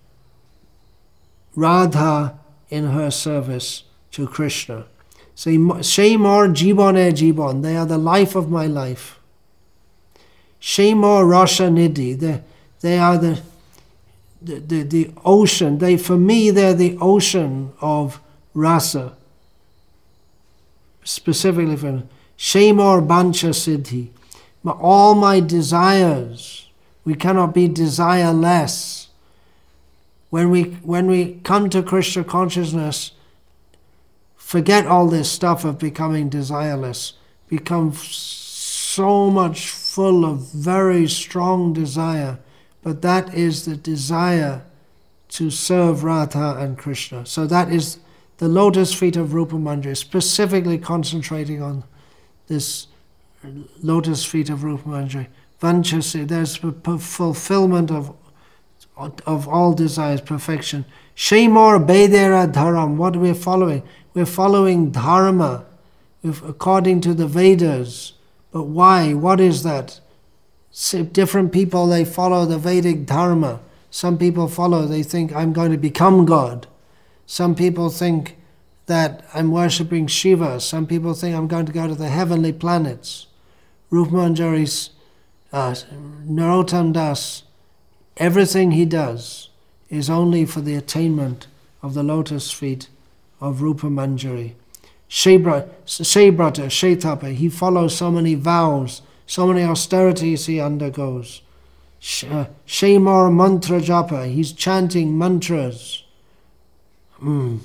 Radha in her service to Krishna. So, Shemor Jibone Jibon, they are the life of my life. Shemor Rasha Nidhi, they, they are the, the, the, the ocean. They, for me, they're the ocean of rasa. Specifically for Shemor Bancha Siddhi, all my desires, we cannot be desireless. When we, when we come to Krishna consciousness, forget all this stuff of becoming desireless. Become so much full of very strong desire. But that is the desire to serve Radha and Krishna. So that is the lotus feet of Rupa Manjari, specifically concentrating on this lotus feet of Rupa Manjari. Vanchasi, there's fulfillment of, of all desires, perfection. Shemor Bedera Dharam, what are we following? We're following dharma according to the Vedas. But why? What is that? Different people, they follow the Vedic dharma. Some people follow, they think, I'm going to become God. Some people think that I'm worshipping Shiva. Some people think I'm going to go to the heavenly planets. Rupa Manjari's, uh, Narottam Das, everything he does is only for the attainment of the lotus feet of Rupa Manjari. Shebrata, Shetapa, he follows so many vows, so many austerities he undergoes. Shemar Mantra Japa, he's chanting mantras. Mm.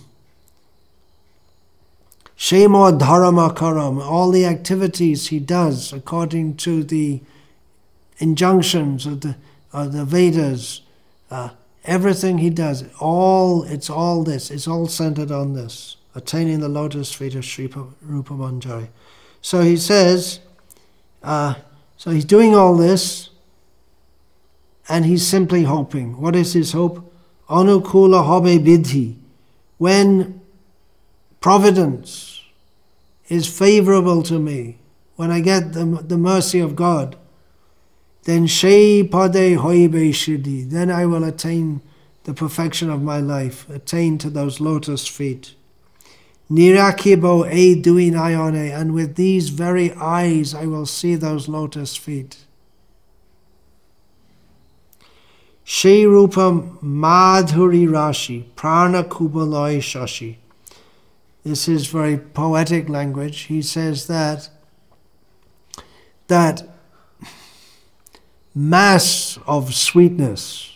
Shemar Dharma Karam, all the activities he does according to the injunctions of the, of the Vedas, uh, everything he does, all it's all this, it's all centered on this, attaining the lotus feet of Sri Rupa Manjari. So he says, uh, so he's doing all this, and he's simply hoping. What is his hope? Anukula hobe vidhi. When providence is favorable to me, when I get the, the mercy of God, then Shei Pade Hoibe Shidi, then I will attain the perfection of my life, attain to those lotus feet. Nirakibo e duinayone, and with these very eyes I will see those lotus feet. Shei Rupa Madhuri Rashi, Prana Kubaloi Shashi. This is very poetic language. He says that that mass of sweetness,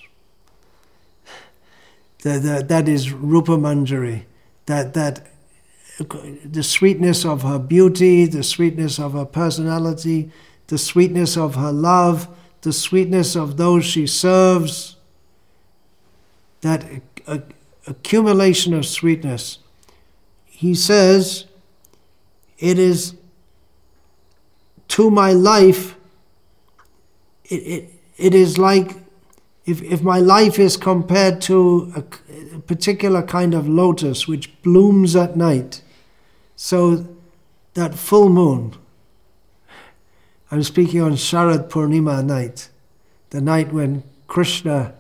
that, that, that is Rupa Manjari, that, that the sweetness of her beauty, the sweetness of her personality, the sweetness of her love, the sweetness of those she serves, that a, a, accumulation of sweetness. He says, it is to my life, it, it, it is like, if, if my life is compared to a, a particular kind of lotus which blooms at night, so that full moon, I'm speaking on Sharad Purnima night, the night when Krishna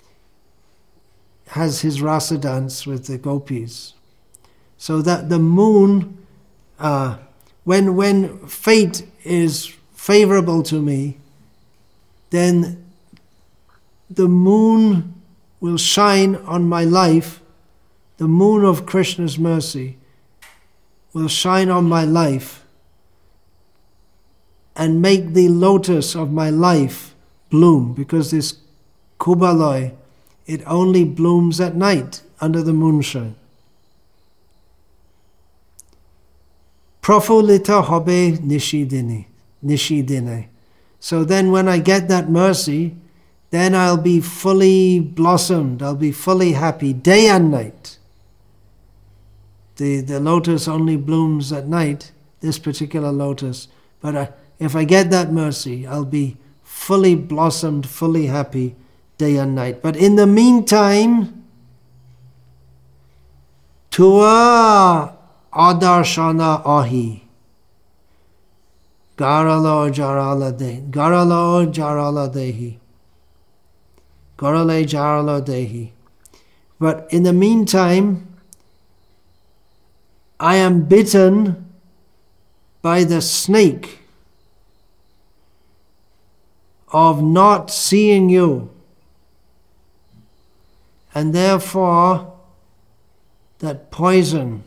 has his rasa dance with the gopis. So that the moon, uh, when when fate is favorable to me, then the moon will shine on my life, the moon of Krishna's mercy will shine on my life and make the lotus of my life bloom, because this Kubaloi, it only blooms at night under the moonshine. Prafulita hobe nishidini, nishidine. So then when I get that mercy, then I'll be fully blossomed, I'll be fully happy day and night. the, the lotus only blooms at night, this particular lotus. But uh, if I get that mercy, I'll be fully blossomed, fully happy day and night. But in the meantime, Tua adarshana ahi. Garalo jarala dehi. Garalo jarala dehi. Garale jarala dehi. But in the meantime, I am bitten by the snake of not seeing you. And therefore, that poison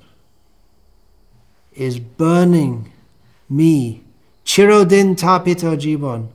is burning me. Chirodin tapita jivan.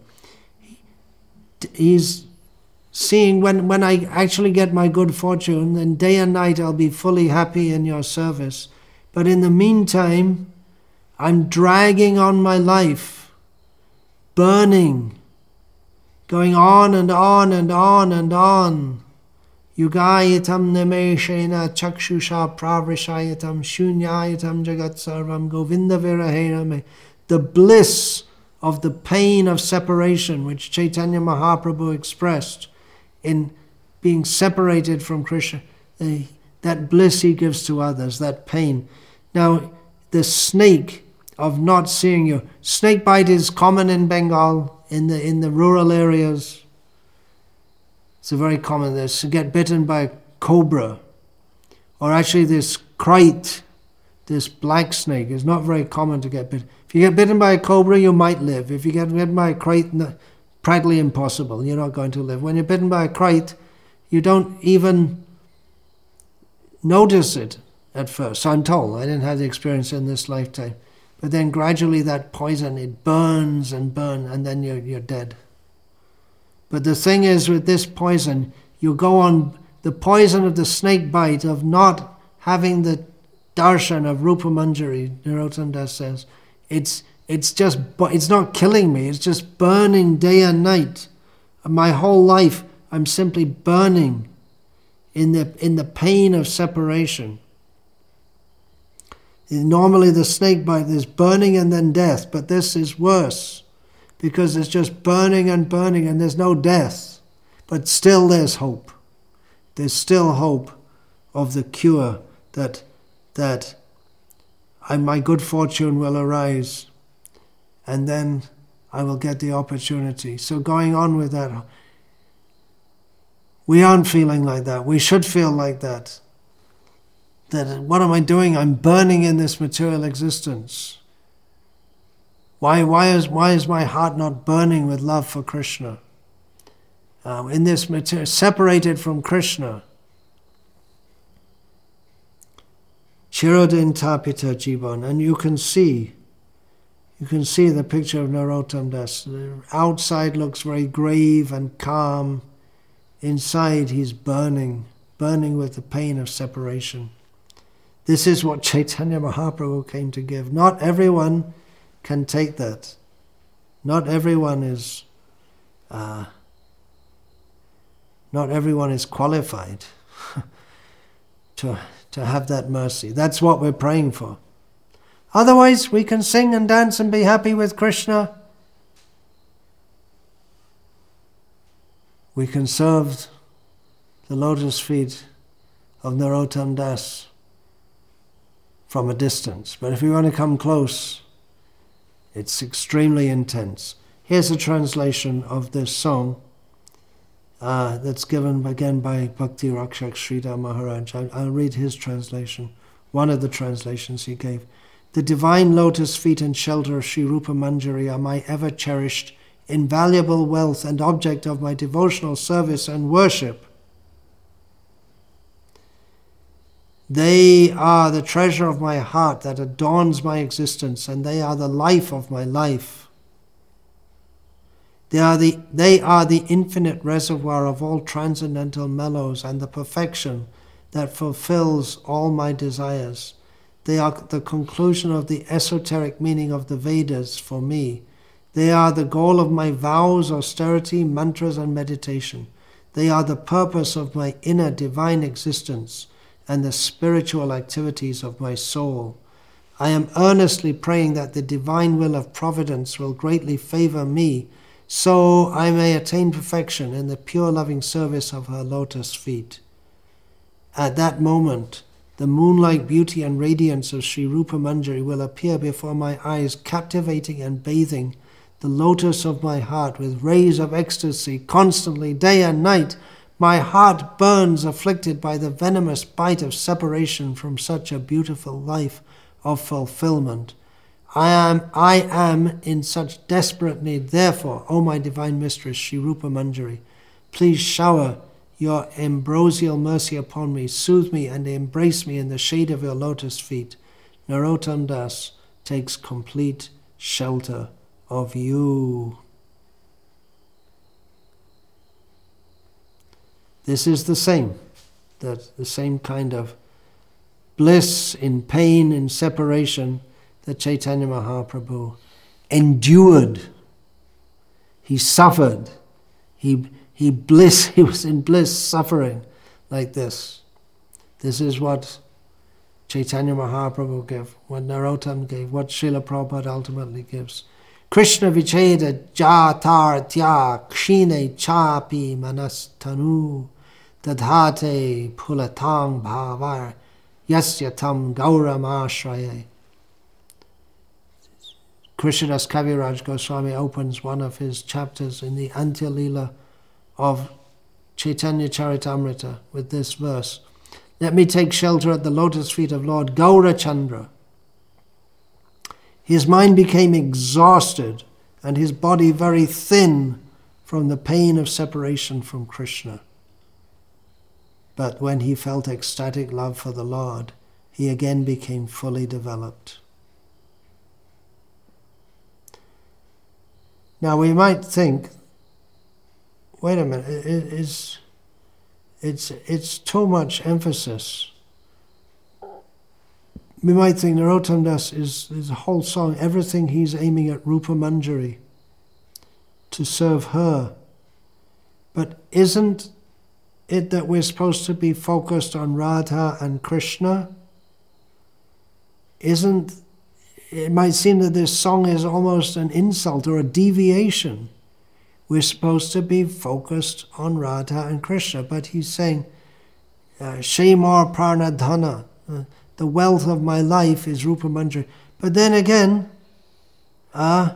He's seeing when, when I actually get my good fortune, then day and night I'll be fully happy in your service. But in the meantime, I'm dragging on my life, burning, going on and on and on and on. Yugayatam nimeshena chakshusha pravrishayatam shunyayatam jagat sarvam govinda viraherame. The bliss of the pain of separation, which Chaitanya Mahaprabhu expressed in being separated from Krishna, the, that bliss he gives to others, that pain. Now, the snake of not seeing you. Snake bite is common in Bengal, in the in the rural areas. It's a very common. This to get bitten by a cobra, or actually this kite, this black snake is not very common to get bitten. If you get bitten by a cobra, you might live. If you get bitten by a kite, practically impossible. You're not going to live. When you're bitten by a kite, you don't even notice it at first. So I'm told. I didn't have the experience in this lifetime. But then gradually that poison, it burns and burns, and then you're, you're dead. But the thing is, with this poison, you go on, the poison of the snake bite, of not having the darshan of Rupa Manjari, Narottam Das says, it's it's just, it's not killing me, it's just burning day and night. My whole life, I'm simply burning in the in the pain of separation. Normally the snake bite, there's burning and then death, but this is worse because it's just burning and burning and there's no death. But still there's hope. There's still hope of the cure, that that I, my good fortune will arise and then I will get the opportunity. So going on with that, we aren't feeling like that. We should feel like that. That what am I doing? I'm burning in this material existence. Why, why is why is my heart not burning with love for Krishna? Uh, in this material, separated from Krishna. Chirodin tapita jivan, and you can see, you can see the picture of Narottam Das. The outside looks very grave and calm. Inside he's burning, burning with the pain of separation. This is what Chaitanya Mahaprabhu came to give. Not everyone can take that. Not everyone is, uh, not everyone is qualified to, to have that mercy. That's what we're praying for. Otherwise, we can sing and dance and be happy with Krishna. We can serve the lotus feet of Narottam Das from a distance. But if we want to come close, it's extremely intense. Here's a translation of this song uh, that's given again by Bhakti Rakshak Sridhar Maharaj. I, I'll read his translation, one of the translations he gave. The divine lotus feet and shelter of Sri Rupa Manjari are my ever-cherished, invaluable wealth and object of my devotional service and worship. They are the treasure of my heart that adorns my existence, and they are the life of my life. They are the, they are the infinite reservoir of all transcendental mellows and the perfection that fulfills all my desires. They are the conclusion of the esoteric meaning of the Vedas for me. They are the goal of my vows, austerity, mantras, and meditation. They are the purpose of my inner divine existence, and the spiritual activities of my soul. I am earnestly praying that the divine will of providence will greatly favor me, so I may attain perfection in the pure loving service of her lotus feet. At that moment, the moonlike beauty and radiance of Sri Rupa Manjari will appear before my eyes, captivating and bathing the lotus of my heart with rays of ecstasy constantly, day and night. My heart burns, afflicted by the venomous bite of separation from such a beautiful life of fulfillment. I am, I am in such desperate need. Therefore, O my divine mistress, Sri Rupa Manjari, please shower your ambrosial mercy upon me, soothe me and embrace me in the shade of your lotus feet. Narottam Das takes complete shelter of you. This is the same, that the same kind of bliss in pain, in separation that Chaitanya Mahaprabhu endured. He suffered. He he bliss. He was in bliss, suffering like this. This is what Chaitanya Mahaprabhu gave, what Narottam gave, what Srila Prabhupada ultimately gives. Krishna vicheda jatar tya kshine chapi manastanu dadhate pulatang bhavar yasya tam gauram ashraye. Krishnadas Kaviraj Goswami opens one of his chapters in the Antya Lila of Chaitanya Charitamrita with this verse. Let me take shelter at the lotus feet of Lord Gaurachandra. His mind became exhausted and his body very thin from the pain of separation from Krishna. But when he felt ecstatic love for the Lord, he again became fully developed. Now we might think, wait a minute, it, it, it's, it's, it's too much emphasis. We might think Narottam Das is, is a whole song, everything he's aiming at Rupa Manjari, to serve her. But isn't it that we're supposed to be focused on Radha and Krishna? Isn't, it might seem that this song is almost an insult or a deviation. We're supposed to be focused on Radha and Krishna, but he's saying, Shemar Pranadhana, uh, the wealth of my life is Rupa Manjari. But then again, uh,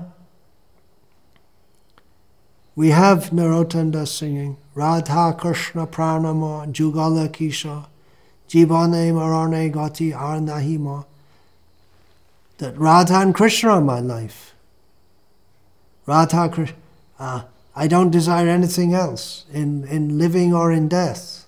we have Narottam Das singing, Radha Krishna Pranamo Jugala Kisha Jivane Marane Gati Arnahima. That Radha and Krishna are my life. Radha Krishna, uh, I don't desire anything else in, in living or in death.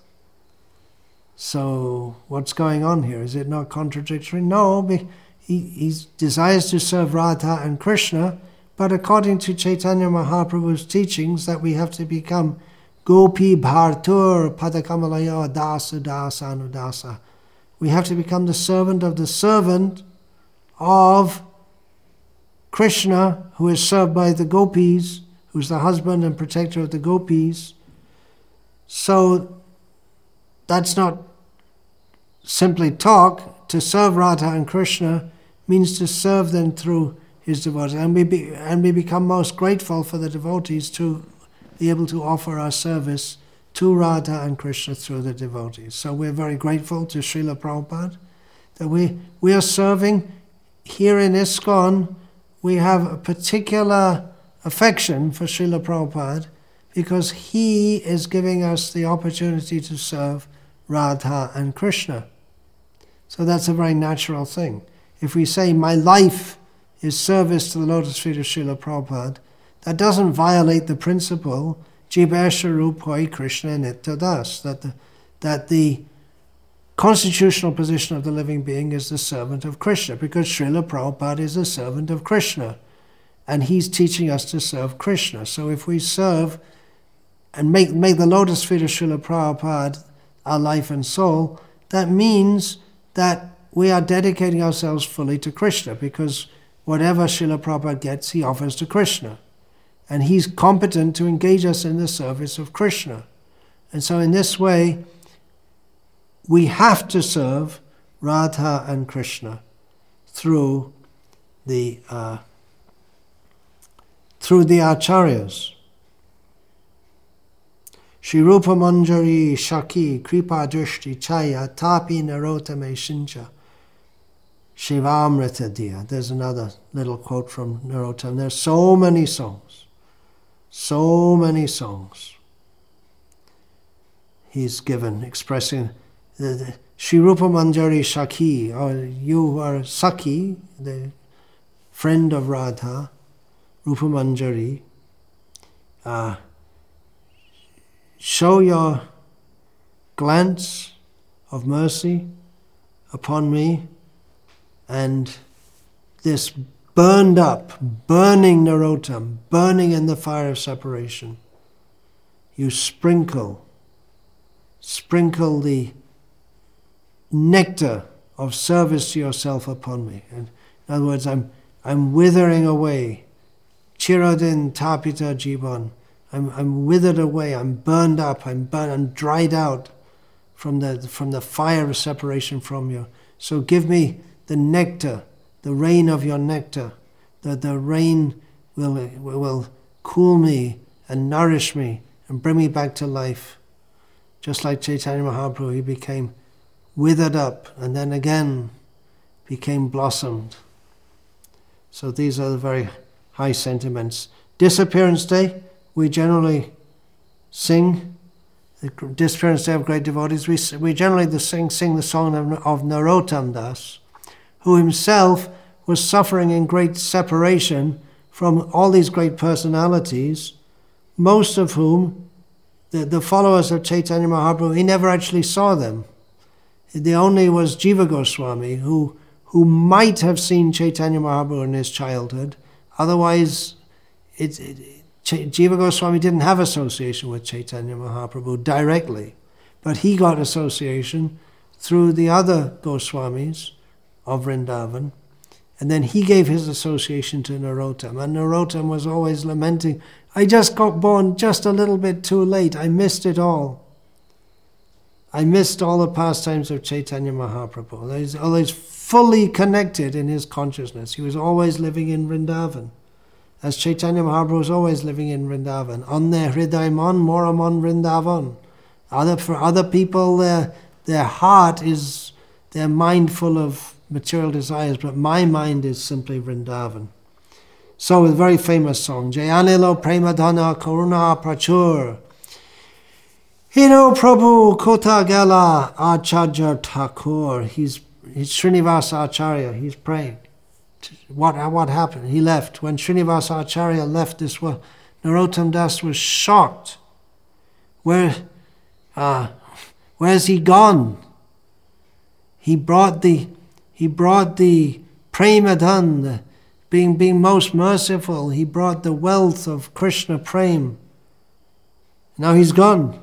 So what's going on here? Is it not contradictory? No, he, he desires to serve Radha and Krishna, but according to Chaitanya Mahaprabhu's teachings that we have to become Gopi Bhartur Padakamalaya Dasa Dasa Anudasa. We have to become the servant of the servant of Krishna, who is served by the gopis, who's the husband and protector of the gopis. So that's not simply talk. To serve Radha and Krishna means to serve them through his devotees. And we, be, and we become most grateful for the devotees to be able to offer our service to Radha and Krishna through the devotees. So we're very grateful to Srila Prabhupada that we, we are serving. Here in ISKCON, we have a particular affection for Srila Prabhupada because he is giving us the opportunity to serve Radha and Krishna. So that's a very natural thing. If we say, my life is service to the lotus feet of Srila Prabhupada, that doesn't violate the principle, Jivesharupoi Krishna Nitya Das, that the, that the constitutional position of the living being is the servant of Krishna, because Srila Prabhupada is a servant of Krishna, and he's teaching us to serve Krishna. So if we serve and make, make the lotus feet of Srila Prabhupada our life and soul, that means that we are dedicating ourselves fully to Krishna, because whatever Srila Prabhupada gets, he offers to Krishna. And he's competent to engage us in the service of Krishna. And so in this way, we have to serve Radha and Krishna through the uh, through the acharyas. Shri Rupa Manjari Shaki Kripa Drishti Chaya Tapi Narotame Shincha Shivamrita Diya. There's another little quote from Narottam. There's so many songs, so many songs he's given expressing the, the Shri Rupa Manjari Shaki, or you are Saki, the friend of Radha, Rupa Manjari. Uh, show your glance of mercy upon me, and this burned up, burning Narottam, burning in the fire of separation, you sprinkle, sprinkle the nectar of service to yourself upon me. And in other words, I'm I'm withering away. Chirodin tapita jivan. I'm I'm withered away. I'm burned up. I'm burned. I'm dried out from the from the fire of separation from you. So give me the nectar, the rain of your nectar. That the rain will will cool me and nourish me and bring me back to life. Just like Chaitanya Mahaprabhu, he became withered up and then again became blossomed. So these are the very high sentiments. Disappearance Day, we generally sing. The Disappearance Day of great devotees, we, we generally the sing, sing the song of, of Narottam Das, who himself was suffering in great separation from all these great personalities, most of whom, the, the followers of Chaitanya Mahaprabhu, he never actually saw them. The only was Jiva Goswami, who who might have seen Chaitanya Mahaprabhu in his childhood. Otherwise, it, it, Ch- Jiva Goswami didn't have association with Chaitanya Mahaprabhu directly, but he got association through the other Goswamis of Vrindavan, and then he gave his association to Narottam, and Narottam was always lamenting, I just got born just a little bit too late, I missed it all. I missed all the pastimes of Chaitanya Mahaprabhu. He's always fully connected in his consciousness. He was always living in Vrindavan, as Chaitanya Mahaprabhu was always living in Vrindavan. On their Hridayman, Moramon Vrindavan. Other, for other people, their, their heart is, they're mindful of material desires, but my mind is simply Vrindavan. So, a very famous song, Jayanilo Premadhana Karuna Prachur. Hino Prabhu Kota Gala Acharya Thakur. He's, he's Srinivasa Acharya. He's praying. What, what happened? He left. When Srinivasa Acharya left this world, Narottam Das was shocked. Where, uh, where's he gone? He brought the, he brought the Premadhan, the being, being most merciful. He brought the wealth of Krishna Prem. Now he's gone.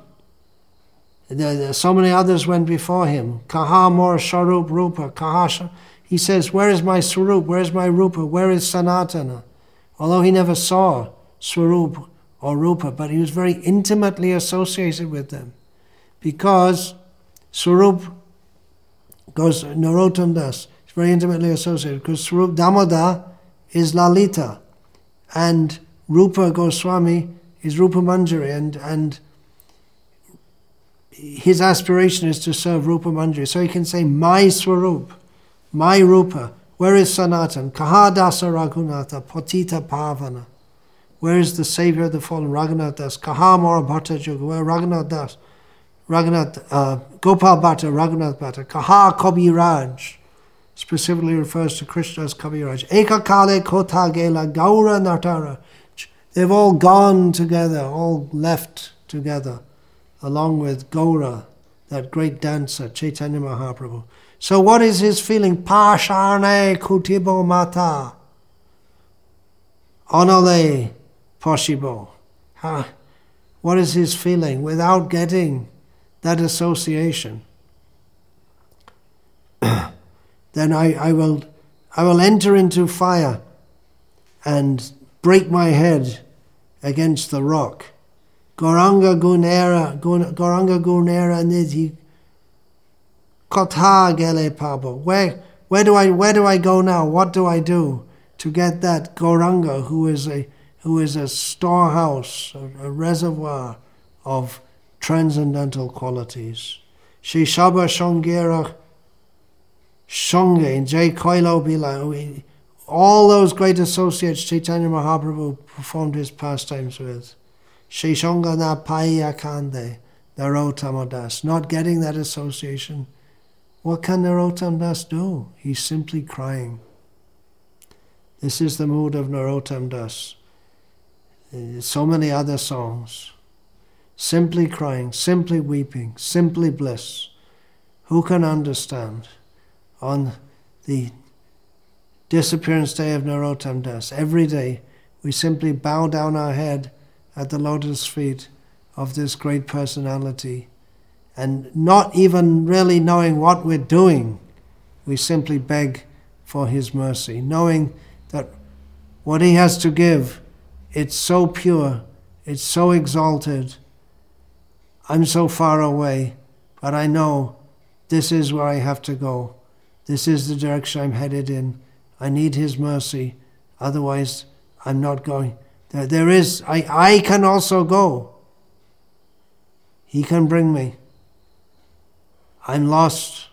So many others went before him. Kaha mor Swarup Rupa. Kaha. He says, where is my Swarup? Where is my Rupa? Where is Sanatana? Although he never saw Swarup or Rupa, but he was very intimately associated with them. Because Swarup goes, Narottam Das, is very intimately associated, because Swarup Damodar is Lalita, and Rupa Goswami is Rupa Manjari, and, and his aspiration is to serve Rupa Manjari. So he can say, my Swarup, my Rupa, where is Sanatan? Kaha Dasa Raghunatha, Patita Pavana. Where is the Savior of the fallen, Raghunath Das? Kaha Mora Bhatta Juga, where Raghunath Das? Raghunath, uh, Gopal Bhatta, Raghunath Bhatta. Kaha Kabiraj, specifically refers to Krishna as Kabiraj. Eka Kale Kota Gela, Gaura Natara. They've all gone together, all left together, along with Gaura, that great dancer, Chaitanya Mahaprabhu. So what is his feeling? Pashane Kutibo Mata. Onale Poshibo. Huh? What is his feeling without getting that association? Then I, I will I will enter into fire and break my head against the rock. Gauranga Gunera Gauranga Gunera Nidhi Kotha gele pabo. Where where do I where do I go now? What do I do to get that Gauranga, who is a who is a storehouse, a, a reservoir of transcendental qualities? Shri Shaba Shongera Shonge, Jai Koilo Bila, all those great associates Chaitanya Mahaprabhu performed his pastimes with. Shri Shonga na Paya Kande, Narottam Das. Not getting that association. What can Narottam Das do? He's simply crying. This is the mood of Narottam Das. So many other songs. Simply crying, simply weeping, simply bliss. Who can understand? On the disappearance day of Narottam Das, every day we simply bow down our head at the lotus feet of this great personality, and not even really knowing what we're doing, we simply beg for his mercy, knowing that what he has to give, it's so pure, it's so exalted. I'm so far away, but I know this is where I have to go. This is the direction I'm headed in. I need his mercy, otherwise I'm not going. There, there is, I, I can also go. He can bring me. I'm lost.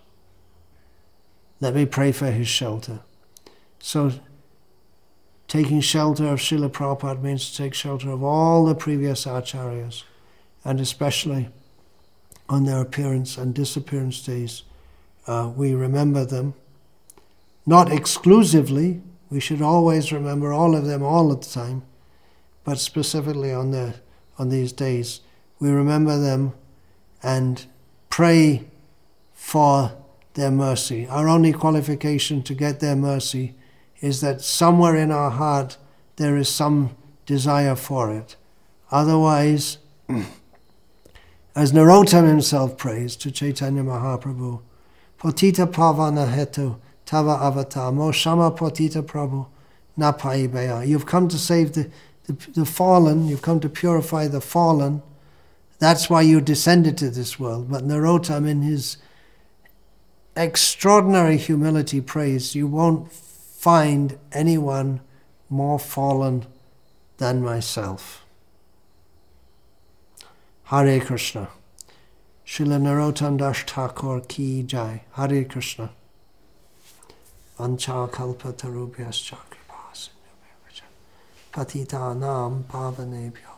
Let me pray for his shelter. So, taking shelter of Srila Prabhupada means to take shelter of all the previous acharyas, and especially on their appearance and disappearance days. Uh, we remember them, not exclusively. We should always remember all of them all the time, but specifically on their on these days, we remember them and pray for their mercy. Our only qualification to get their mercy is that somewhere in our heart there is some desire for it. Otherwise, as Narottam himself prays to Chaitanya Mahaprabhu, Potita Pavana Hetu Tava Avatar Mo Shama Potita Prabhu Na Paibeya. You've come to save the, the, the fallen, you've come to purify the fallen. That's why you descended to this world. But Narottam, in his extraordinary humility, prays, you won't find anyone more fallen than myself. Hare Krishna. Srila Narottam Das Thakur ki jai. Hare Krishna. Vancha kalpa tarubhyascha kripa sindhubhya patita nam pavanebhyo